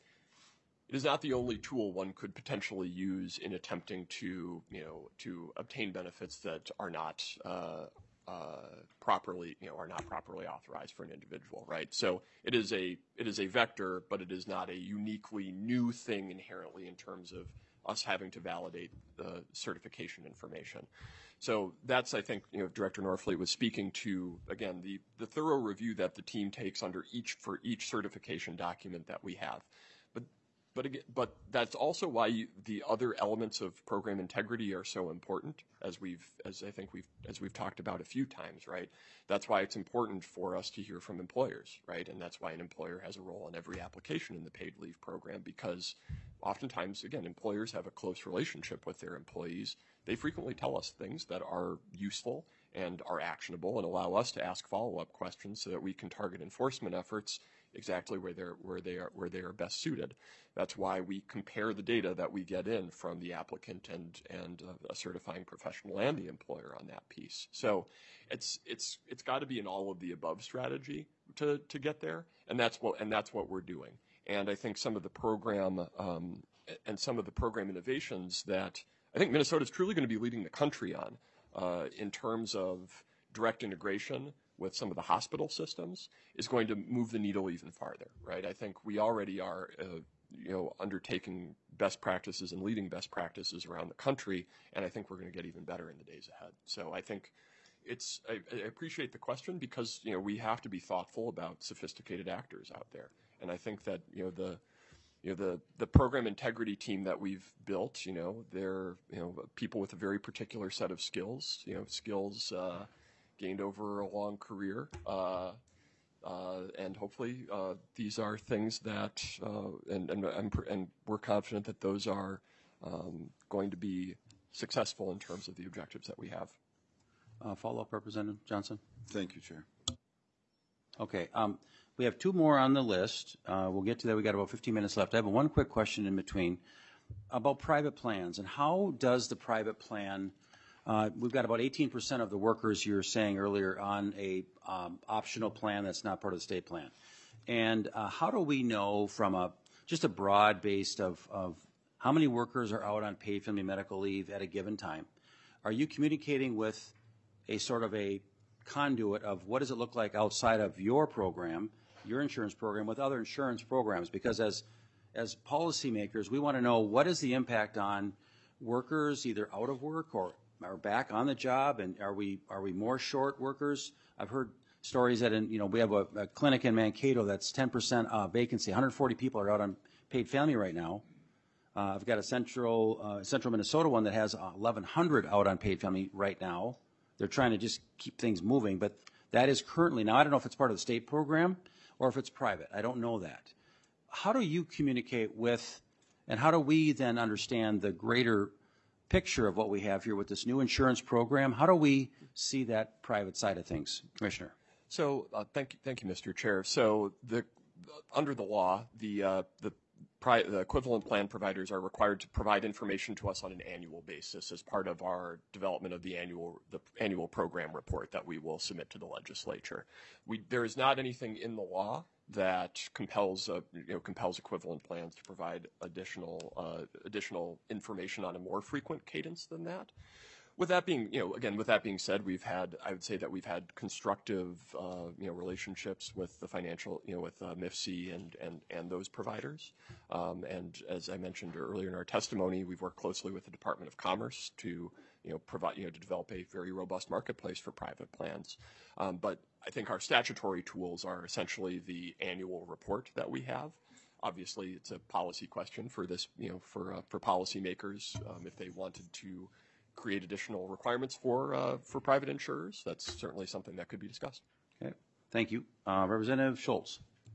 it is not the only tool one could potentially use in attempting to you know to obtain benefits that are not. Uh, Uh, properly, you know, are not properly authorized for an individual, right? So it is a it is a vector, but it is not a uniquely new thing inherently in terms of us having to validate the certification information. So that's, I think, you know, Director Norfleet was speaking to, again, the the thorough review that the team takes under each for each certification document that we have. But But again, but that's also why you, the other elements of program integrity are so important, as we've, as I think we've, as we've talked about a few times, right? That's why it's important for us to hear from employers, right? And that's why an employer has a role in every application in the paid leave program, because oftentimes, again, employers have a close relationship with their employees. They frequently tell us things that are useful and are actionable and allow us to ask follow-up questions so that we can target enforcement efforts exactly where they're where they are where they are best suited. That's why we compare the data that we get in from the applicant and and uh, a certifying professional and the employer on that piece. So it's it's it's got to be an all of the above strategy to to get there, and that's what and that's what we're doing. And I think some of the program um, and some of the program innovations that I think Minnesota is truly going to be leading the country on uh, in terms of direct integration with some of the hospital systems is going to move the needle even farther, right? I think we already are, uh, you know, undertaking best practices and leading best practices around the country, and I think we're going to get even better in the days ahead. So I think it's, I, I appreciate the question because, you know, we have to be thoughtful about sophisticated actors out there. And I think that, you know, the, you know, the, the program integrity team that we've built, you know, they're, you know, people with a very particular set of skills, you know, skills, uh, gained over a long career, uh, uh, and hopefully uh, these are things that, uh, and, and, and, and we're confident that those are um, going to be successful in terms of the objectives that we have. Uh, follow-up, Representative Johnson? Thank you, Chair. Okay. Um, we have two more on the list. Uh, we'll get to that. We got about fifteen minutes left. I have one quick question in between about private plans and how does the private plan Uh, we've got about eighteen percent of the workers you were saying earlier on a um, optional plan that's not part of the state plan. And uh, how do we know from a just a broad base of, of how many workers are out on paid family medical leave at a given time? Are you communicating with a sort of a conduit of what does it look like outside of your program, your insurance program, with other insurance programs? Because as as policymakers, we want to know what is the impact on workers either out of work or are back on the job, and are we are we more short workers? I've heard stories that in you know we have a, a clinic in Mankato that's ten percent uh, vacancy. one hundred forty people are out on paid family right now. Uh, I've got a central uh, central Minnesota one that has eleven hundred out on paid family right now. They're trying to just keep things moving, but that is currently now. I don't know if it's part of the state program or if it's private. I don't know that. How do you communicate with, and how do we then understand the greater picture of what we have here with this new insurance program? How do we see that private side of things, Commissioner? So uh, thank you, thank you, Mister Chair. So the under the law, the uh, the, pri the equivalent plan providers are required to provide information to us on an annual basis as part of our development of the annual the annual program report that we will submit to the legislature. We there is not anything in the law that compels uh, you know compels equivalent plans to provide additional uh, additional information on a more frequent cadence than that. With that being, you know, again, with that being said, we've had, I would say that we've had constructive, uh, you know, relationships with the financial, you know, with uh, M I F C and, and, and those providers. Um, and as I mentioned earlier in our testimony, we've worked closely with the Department of Commerce to, you know, provide, you know, to develop a very robust marketplace for private plans. Um, but I think our statutory tools are essentially the annual report that we have. Obviously, it's a policy question for this, you know, for, uh, for policymakers, um, if they wanted to create additional requirements for uh, for private insurers. That's certainly something that could be discussed. Okay, thank you. Uh, Representative Schultz.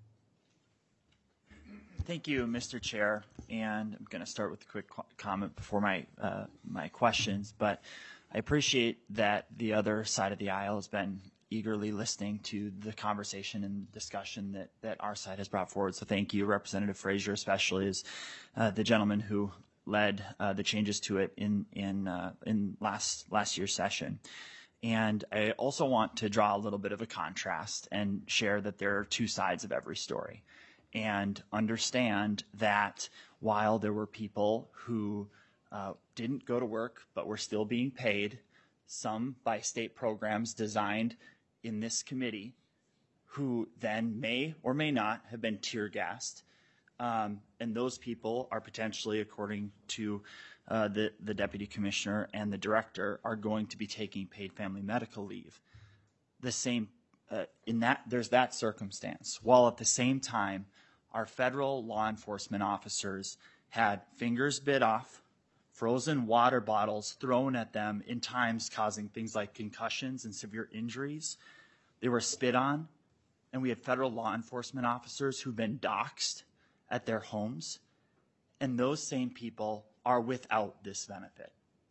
Thank you, Mister Chair. And I'm going to start with a quick comment before my uh, my questions. But I appreciate that the other side of the aisle has been eagerly listening to the conversation and discussion that, that our side has brought forward. So thank you, Representative Frazier, especially as uh, the gentleman who led uh, the changes to it in in uh, in last last year's session. And I also want to draw a little bit of a contrast and share that there are two sides of every story, and understand that while there were people who uh, didn't go to work but were still being paid, some by state programs designed in this committee, who then may or may not have been tear gassed. Um, and those people are potentially, according to uh, the, the deputy commissioner and the director, are going to be taking paid family medical leave. The same, uh, in that, there's that circumstance. While at the same time, our federal law enforcement officers had fingers bit off, frozen water bottles thrown at them, in times causing things like concussions and severe injuries. They were spit on, and we had federal law enforcement officers who've been doxxed at their homes, and those same people are without this benefit.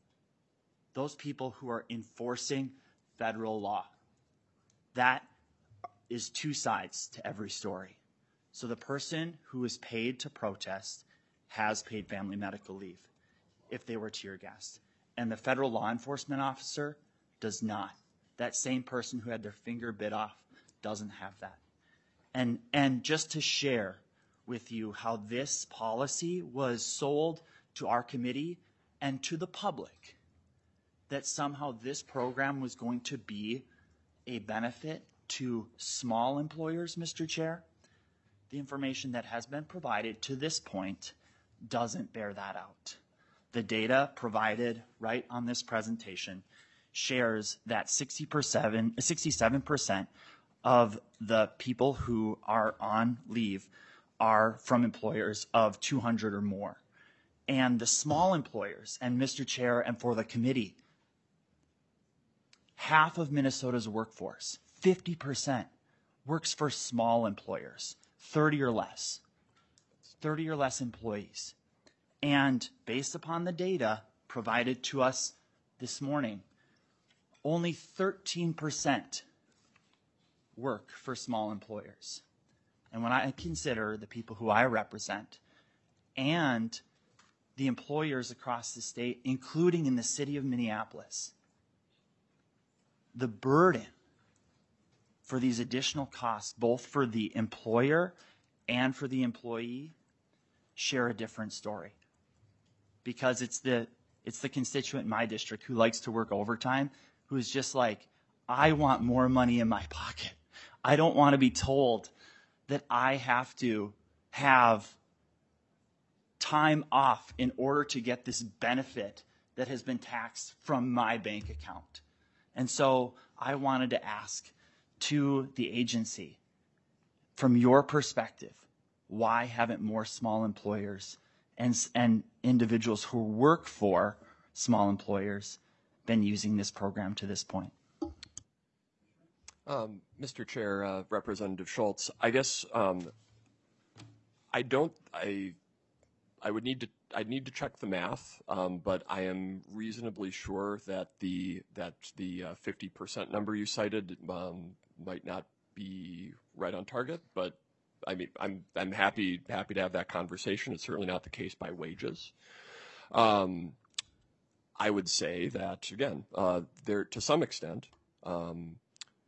Those people who are enforcing federal law. That is two sides to every story. So the person who is paid to protest has paid family medical leave if they were tear gassed, and the federal law enforcement officer does not. That same person who had their finger bit off doesn't have that. And, and just to share with you how this policy was sold to our committee and to the public, that somehow this program was going to be a benefit to small employers, Mister Chair. The information that has been provided to this point doesn't bear that out. The data provided right on this presentation shares that sixty percent, sixty-seven percent of the people who are on leave are from employers of two hundred or more. And the small employers, and Mister Chair, and for the committee, half of Minnesota's workforce, fifty percent, works for small employers, thirty or less, thirty or less employees. And based upon the data provided to us this morning, only thirteen percent work for small employers. And when I consider the people who I represent and the employers across the state, including in the city of Minneapolis, the burden for these additional costs, both for the employer and for the employee, share a different story. Because it's the it's the constituent in my district who likes to work overtime, who is just like, I want more money in my pocket. I don't want to be told that I have to have time off in order to get this benefit that has been taxed from my bank account. And so I wanted to ask to the agency, from your perspective, why haven't more small employers and, and individuals who work for small employers been using this program to this point? Um, Mister Chair, uh, Representative Schultz, I guess um, I don't. I I would need to. I'd need to check the math, um, but I am reasonably sure that the that the uh, fifty percent number you cited um, might not be right on target. But I mean, I'm I'm happy happy to have that conversation. It's certainly not the case by wages. Um, I would say that again, uh, there to some extent. Um,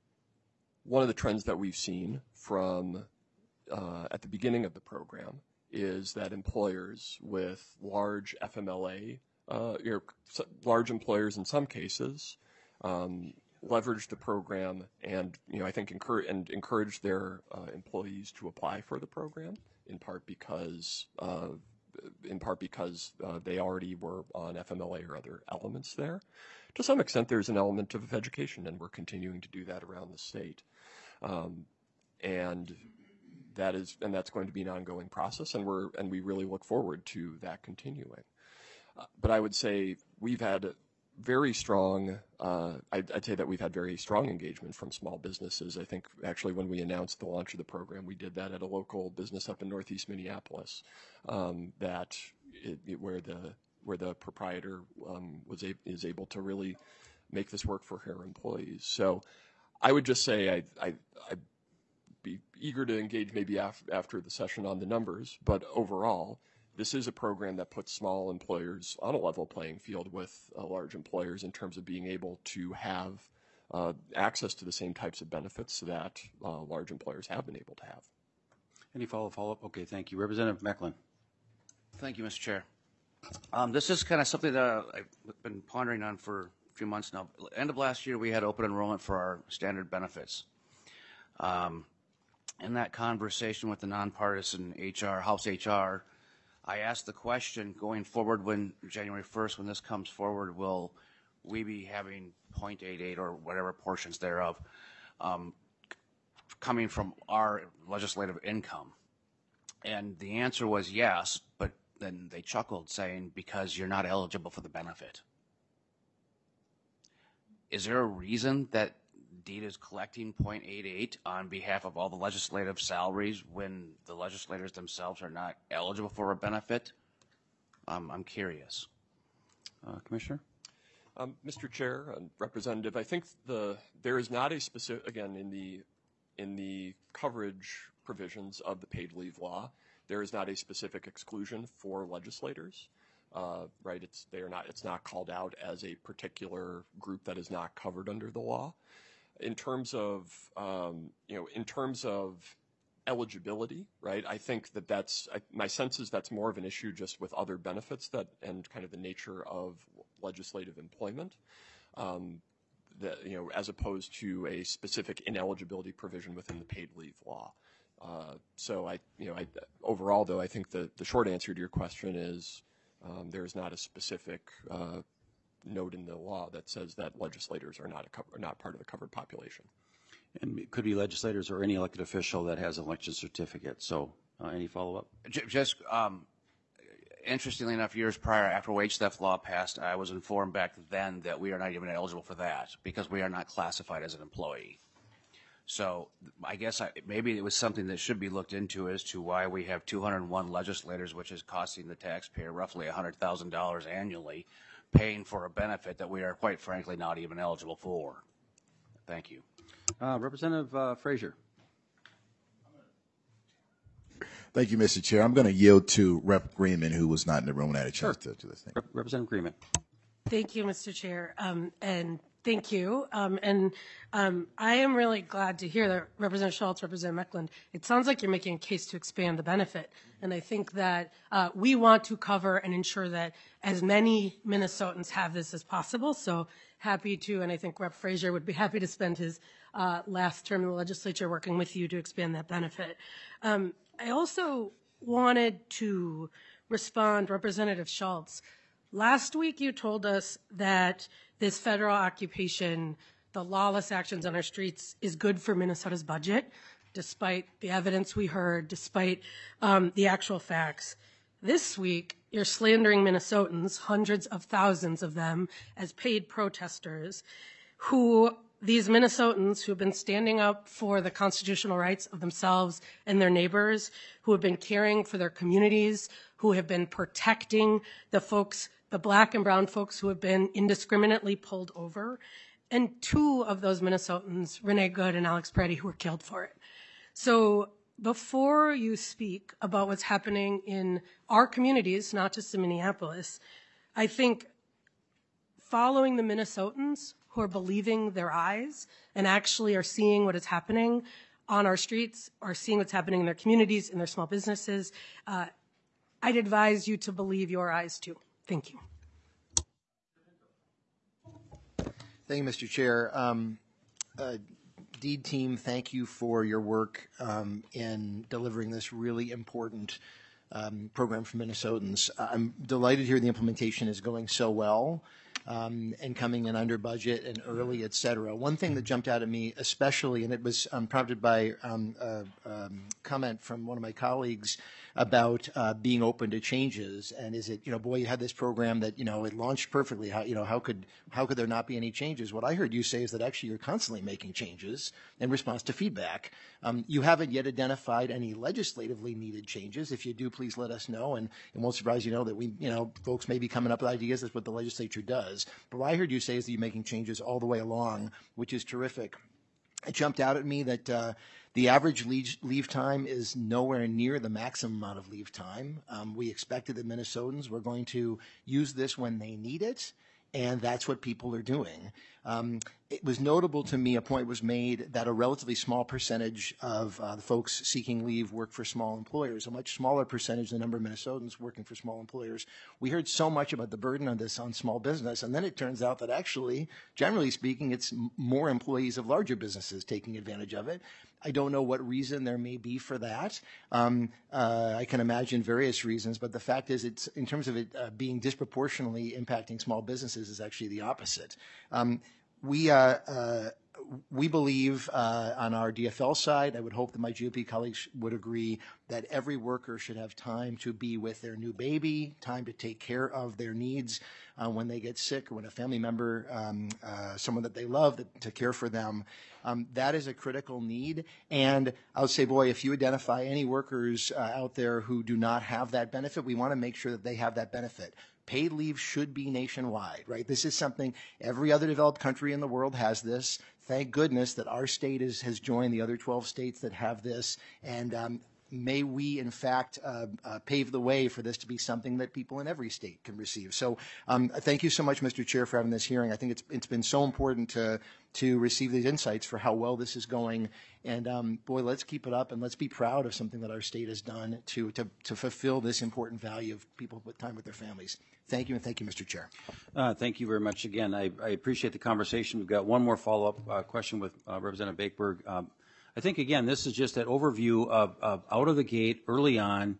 One of the trends that we've seen from uh, at the beginning of the program is that employers with large F M L A, uh, you know, large employers in some cases, um, leverage the program and you know I think encourage and encourage their uh, employees to apply for the program in part because uh, in part because uh, they already were on F M L A or other elements there. To some extent, there's an element of education, and we're continuing to do that around the state. Um, and that is, and that's going to be an ongoing process, and we're, and we really look forward to that continuing. Uh, but I would say we've had very strong, uh, I'd, I'd say that we've had very strong engagement from small businesses. I think actually when we announced the launch of the program, we did that at a local business up in Northeast Minneapolis, um, that it, it, where the, where the proprietor um, was a, is able to really make this work for her employees. So I would just say I, I, I'd be eager to engage maybe af after the session on the numbers, but overall, this is a program that puts small employers on a level playing field with uh, large employers in terms of being able to have uh, access to the same types of benefits that uh, large employers have been able to have. Any follow follow-up? Okay, thank you. Representative Mecklin. Thank you, Mister Chair. Um, this is kind of something that I've been pondering on for a few months now. End of last year, we had open enrollment for our standard benefits. Um, in that conversation with the nonpartisan H R, House H R, I asked the question, going forward when January first, when this comes forward, will we be having point eight eight or whatever portions thereof um, coming from our legislative income? And the answer was yes, but then they chuckled, saying, because you're not eligible for the benefit. Is there a reason that D E D is collecting point eight eight on behalf of all the legislative salaries when the legislators themselves are not eligible for a benefit? Um, I'm curious. Uh, Commissioner? Um, Mister Chair and Representative, I think the there is not a specific, again, in the in the coverage provisions of the paid leave law, there is not a specific exclusion for legislators. Uh, right? It's they are not. It's not called out as a particular group that is not covered under the law. In terms of um, you know, in terms of eligibility, right? I think that that's I, my sense is that's more of an issue just with other benefits that and kind of the nature of legislative employment. Um, that you know, as opposed to a specific ineligibility provision within the paid leave law. Uh, so I, you know, I, overall though, I think the the short answer to your question is um, there is not a specific uh, note in the law that says that legislators are not a cover, are not part of the covered population. And it could be legislators or any elected official that has an election certificate. So uh, any follow-up? Just um, interestingly enough, years prior, after wage theft law passed, I was informed back then that we are not even eligible for that because we are not classified as an employee. So I guess I, maybe it was something that should be looked into as to why we have two hundred one legislators, which is costing the taxpayer roughly one hundred thousand dollars annually, paying for a benefit that we are quite frankly not even eligible for. Thank you. Uh, Representative uh, Frazier. Thank you, Mister Chair. I'm going to yield to Rep Greenman, who was not in the room and had a chance Sure. to do this thing. Rep Representative Greenman. Thank you, Mister Chair. Um, and Thank you. Um, and um, I am really glad to hear that Representative Schultz, Representative Meckland, it sounds like you're making a case to expand the benefit. And I think that uh, we want to cover and ensure that as many Minnesotans have this as possible. So happy to, and I think Representative Frazier would be happy to spend his uh, last term in the legislature working with you to expand that benefit. Um, I also wanted to respond, Representative Schultz. Last week you told us that this federal occupation, the lawless actions on our streets, is good for Minnesota's budget, despite the evidence we heard, despite um, the actual facts. This week, you're slandering Minnesotans, hundreds of thousands of them, as paid protesters, who, these Minnesotans who have been standing up for the constitutional rights of themselves and their neighbors, who have been caring for their communities, who have been protecting the folks, the black and brown folks who have been indiscriminately pulled over, and two of those Minnesotans, Renee Good and Alex Preddy, who were killed for it. So before you speak about what's happening in our communities, not just in Minneapolis, I think following the Minnesotans who are believing their eyes and actually are seeing what is happening on our streets, are seeing what's happening in their communities, in their small businesses, uh, I'd advise you to believe your eyes too. Thank you. Thank you, Mister Chair. Um, uh, DEED team, thank you for your work um, in delivering this really important um, program for Minnesotans. I'm delighted to hear the implementation is going so well um, and coming in under budget and early, et cetera. One thing that jumped out at me especially, and it was um, prompted by um, a um, comment from one of my colleagues about uh, being open to changes, and is it, you know, boy, you had this program that, you know, it launched perfectly. How, you know, how could how could there not be any changes? What I heard you say is that actually you're constantly making changes in response to feedback. Um, you haven't yet identified any legislatively needed changes. If you do, please let us know, and it won't surprise you to know that we, you know, folks may be coming up with ideas. That's what the legislature does. But what I heard you say is that you're making changes all the way along, which is terrific. It jumped out at me that uh, the average leave, leave time is nowhere near the maximum amount of leave time. Um, we expected that Minnesotans were going to use this when they need it, and that's what people are doing. Um, it was notable to me, a point was made that a relatively small percentage of uh, the folks seeking leave work for small employers, a much smaller percentage than the number of Minnesotans working for small employers. We heard so much about the burden on this on small business, and then it turns out that actually, generally speaking, it's m- more employees of larger businesses taking advantage of it. I don't know what reason there may be for that. Um, uh, I can imagine various reasons, but the fact is, it's in terms of it uh, being disproportionately impacting small businesses is actually the opposite. Um, we uh, uh, we believe uh, on our D F L side, I would hope that my G O P colleagues would agree, that every worker should have time to be with their new baby, time to take care of their needs uh, when they get sick or when a family member, um, uh, someone that they love, that, to care for them. Um, that is a critical need. And I would say, boy, if you identify any workers uh, out there who do not have that benefit, we want to make sure that they have that benefit. Paid leave should be nationwide, right? This is something every other developed country in the world has this. Thank goodness that our state is, has joined the other twelve states that have this. And um, may we, in fact, uh, uh, pave the way for this to be something that people in every state can receive. So um, thank you so much, Mister Chair, for having this hearing. I think it's, it's been so important to, to receive these insights for how well this is going. And um, boy, let's keep it up, and let's be proud of something that our state has done to, to, to fulfill this important value of people with time with their families. Thank you, and thank you, Mister Chair. Uh, thank you very much again. I, I appreciate the conversation. We've got one more follow-up uh, question with uh, Representative Bakeberg. Um, I think, again, this is just an overview of, of out of the gate, early on.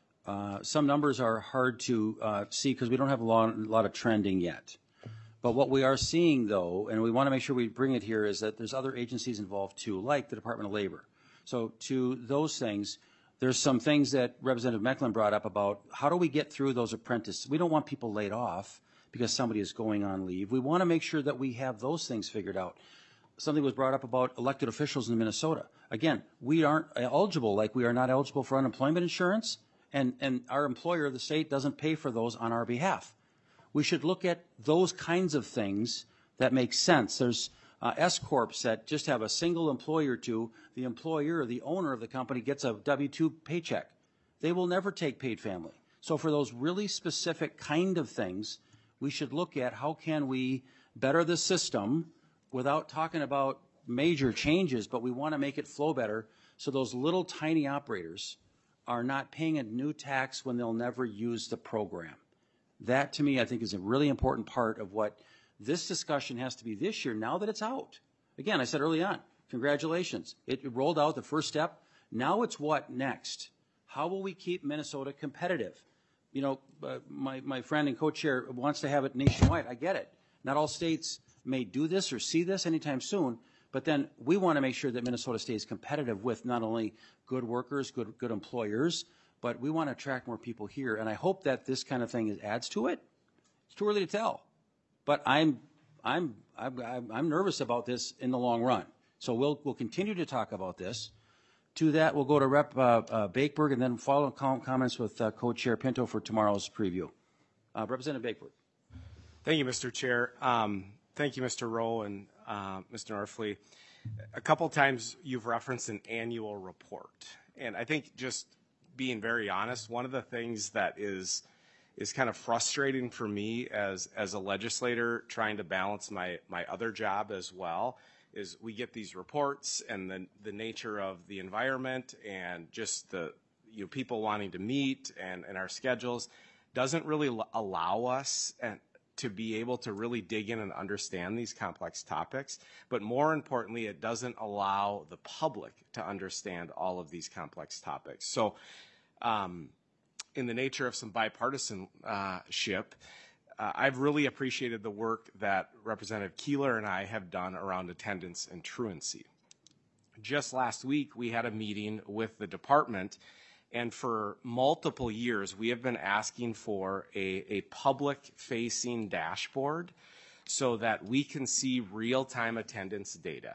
Uh, some numbers are hard to uh, see because we don't have a lot, a lot of trending yet. But what we are seeing, though, and we want to make sure we bring it here, is that there's other agencies involved, too, like the Department of Labor. So to those things, there's some things that Representative Meckland brought up about how do we get through those apprentices. We don't want people laid off because somebody is going on leave. We want to make sure that we have those things figured out. Something was brought up about elected officials in Minnesota. Again, we aren't eligible, like we are not eligible for unemployment insurance, and, and our employer, the state, doesn't pay for those on our behalf. We should look at those kinds of things that make sense. There's uh, S-corps that just have a single employee or two. The employer, the owner of the company, gets a W two paycheck. They will never take paid family. So for those really specific kind of things, we should look at how can we better the system without talking about major changes, but we want to make it flow better so those little tiny operators are not paying a new tax when they'll never use the program. That, to me, I think is a really important part of what this discussion has to be this year now that it's out. Again, I said early on, congratulations. It rolled out the first step. Now it's what next? How will we keep Minnesota competitive? You know, uh, my, my friend and co-chair wants to have it nationwide. I get it. Not all states may do this or see this anytime soon, but then we want to make sure that Minnesota stays competitive with not only good workers, good, good employers, but we want to attract more people here. And I hope that this kind of thing adds to it. It's too early to tell. But I'm, I'm, I'm, I'm nervous about this in the long run. So we'll, we'll continue to talk about this. To that, we'll go to Rep uh, uh, Bakeberg and then follow com comments with uh, Co-Chair Pinto for tomorrow's preview. Uh, Representative Bakeberg. Thank you, Mister Chair. Um, thank you, Mister Rowe and uh, Mister Norfleet. A couple times you've referenced an annual report. And I think just being very honest, one of the things that is is kind of frustrating for me as, as a legislator trying to balance my, my other job as well is we get these reports and the, the nature of the environment and just the you know, people wanting to meet and, and our schedules doesn't really allow us and to be able to really dig in and understand these complex topics. But more importantly, it doesn't allow the public to understand all of these complex topics. So um, in the nature of some bipartisanship, Uh, I've really appreciated the work that Representative Keeler and I have done around attendance and truancy. Just last week, we had a meeting with the department, and for multiple years, we have been asking for a, a public-facing dashboard so that we can see real-time attendance data.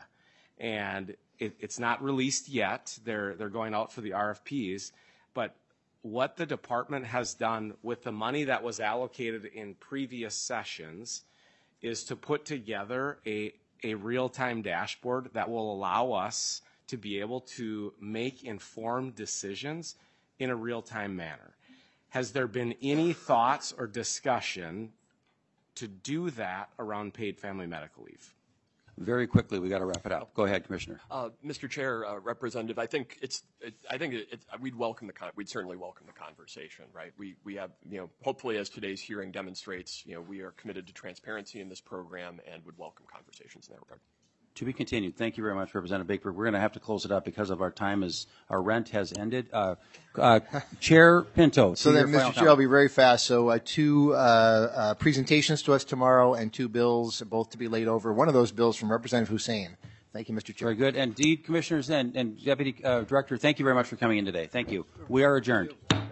And it, it's not released yet. They're, they're going out for the R F Ps, but what the department has done with the money that was allocated in previous sessions is to put together a, a real-time dashboard that will allow us to be able to make informed decisions in a real-time manner. Has there been any thoughts or discussion to do that around paid family medical leave? Very quickly, we got to wrap it up. Go ahead, Commissioner. Uh, Mister Chair, uh, Representative, I think it's, it, I think it, it, we'd welcome the, con we'd certainly welcome the conversation, right? We, we have, you know, hopefully as today's hearing demonstrates, you know, we are committed to transparency in this program and would welcome conversations in that regard. To be continued. Thank you very much, Representative Bakeberg. We're going to have to close it up because of our time as our rent has ended. Uh, uh, Chair Pinto. So then, Mister Chair, I'll be very fast. So uh, two uh, uh, presentations to us tomorrow and two bills, both to be laid over. One of those bills from Representative Hussein. Thank you, Mister Chair. Very good. Indeed, Commissioners and, and Deputy uh, Director, thank you very much for coming in today. Thank you. We are adjourned.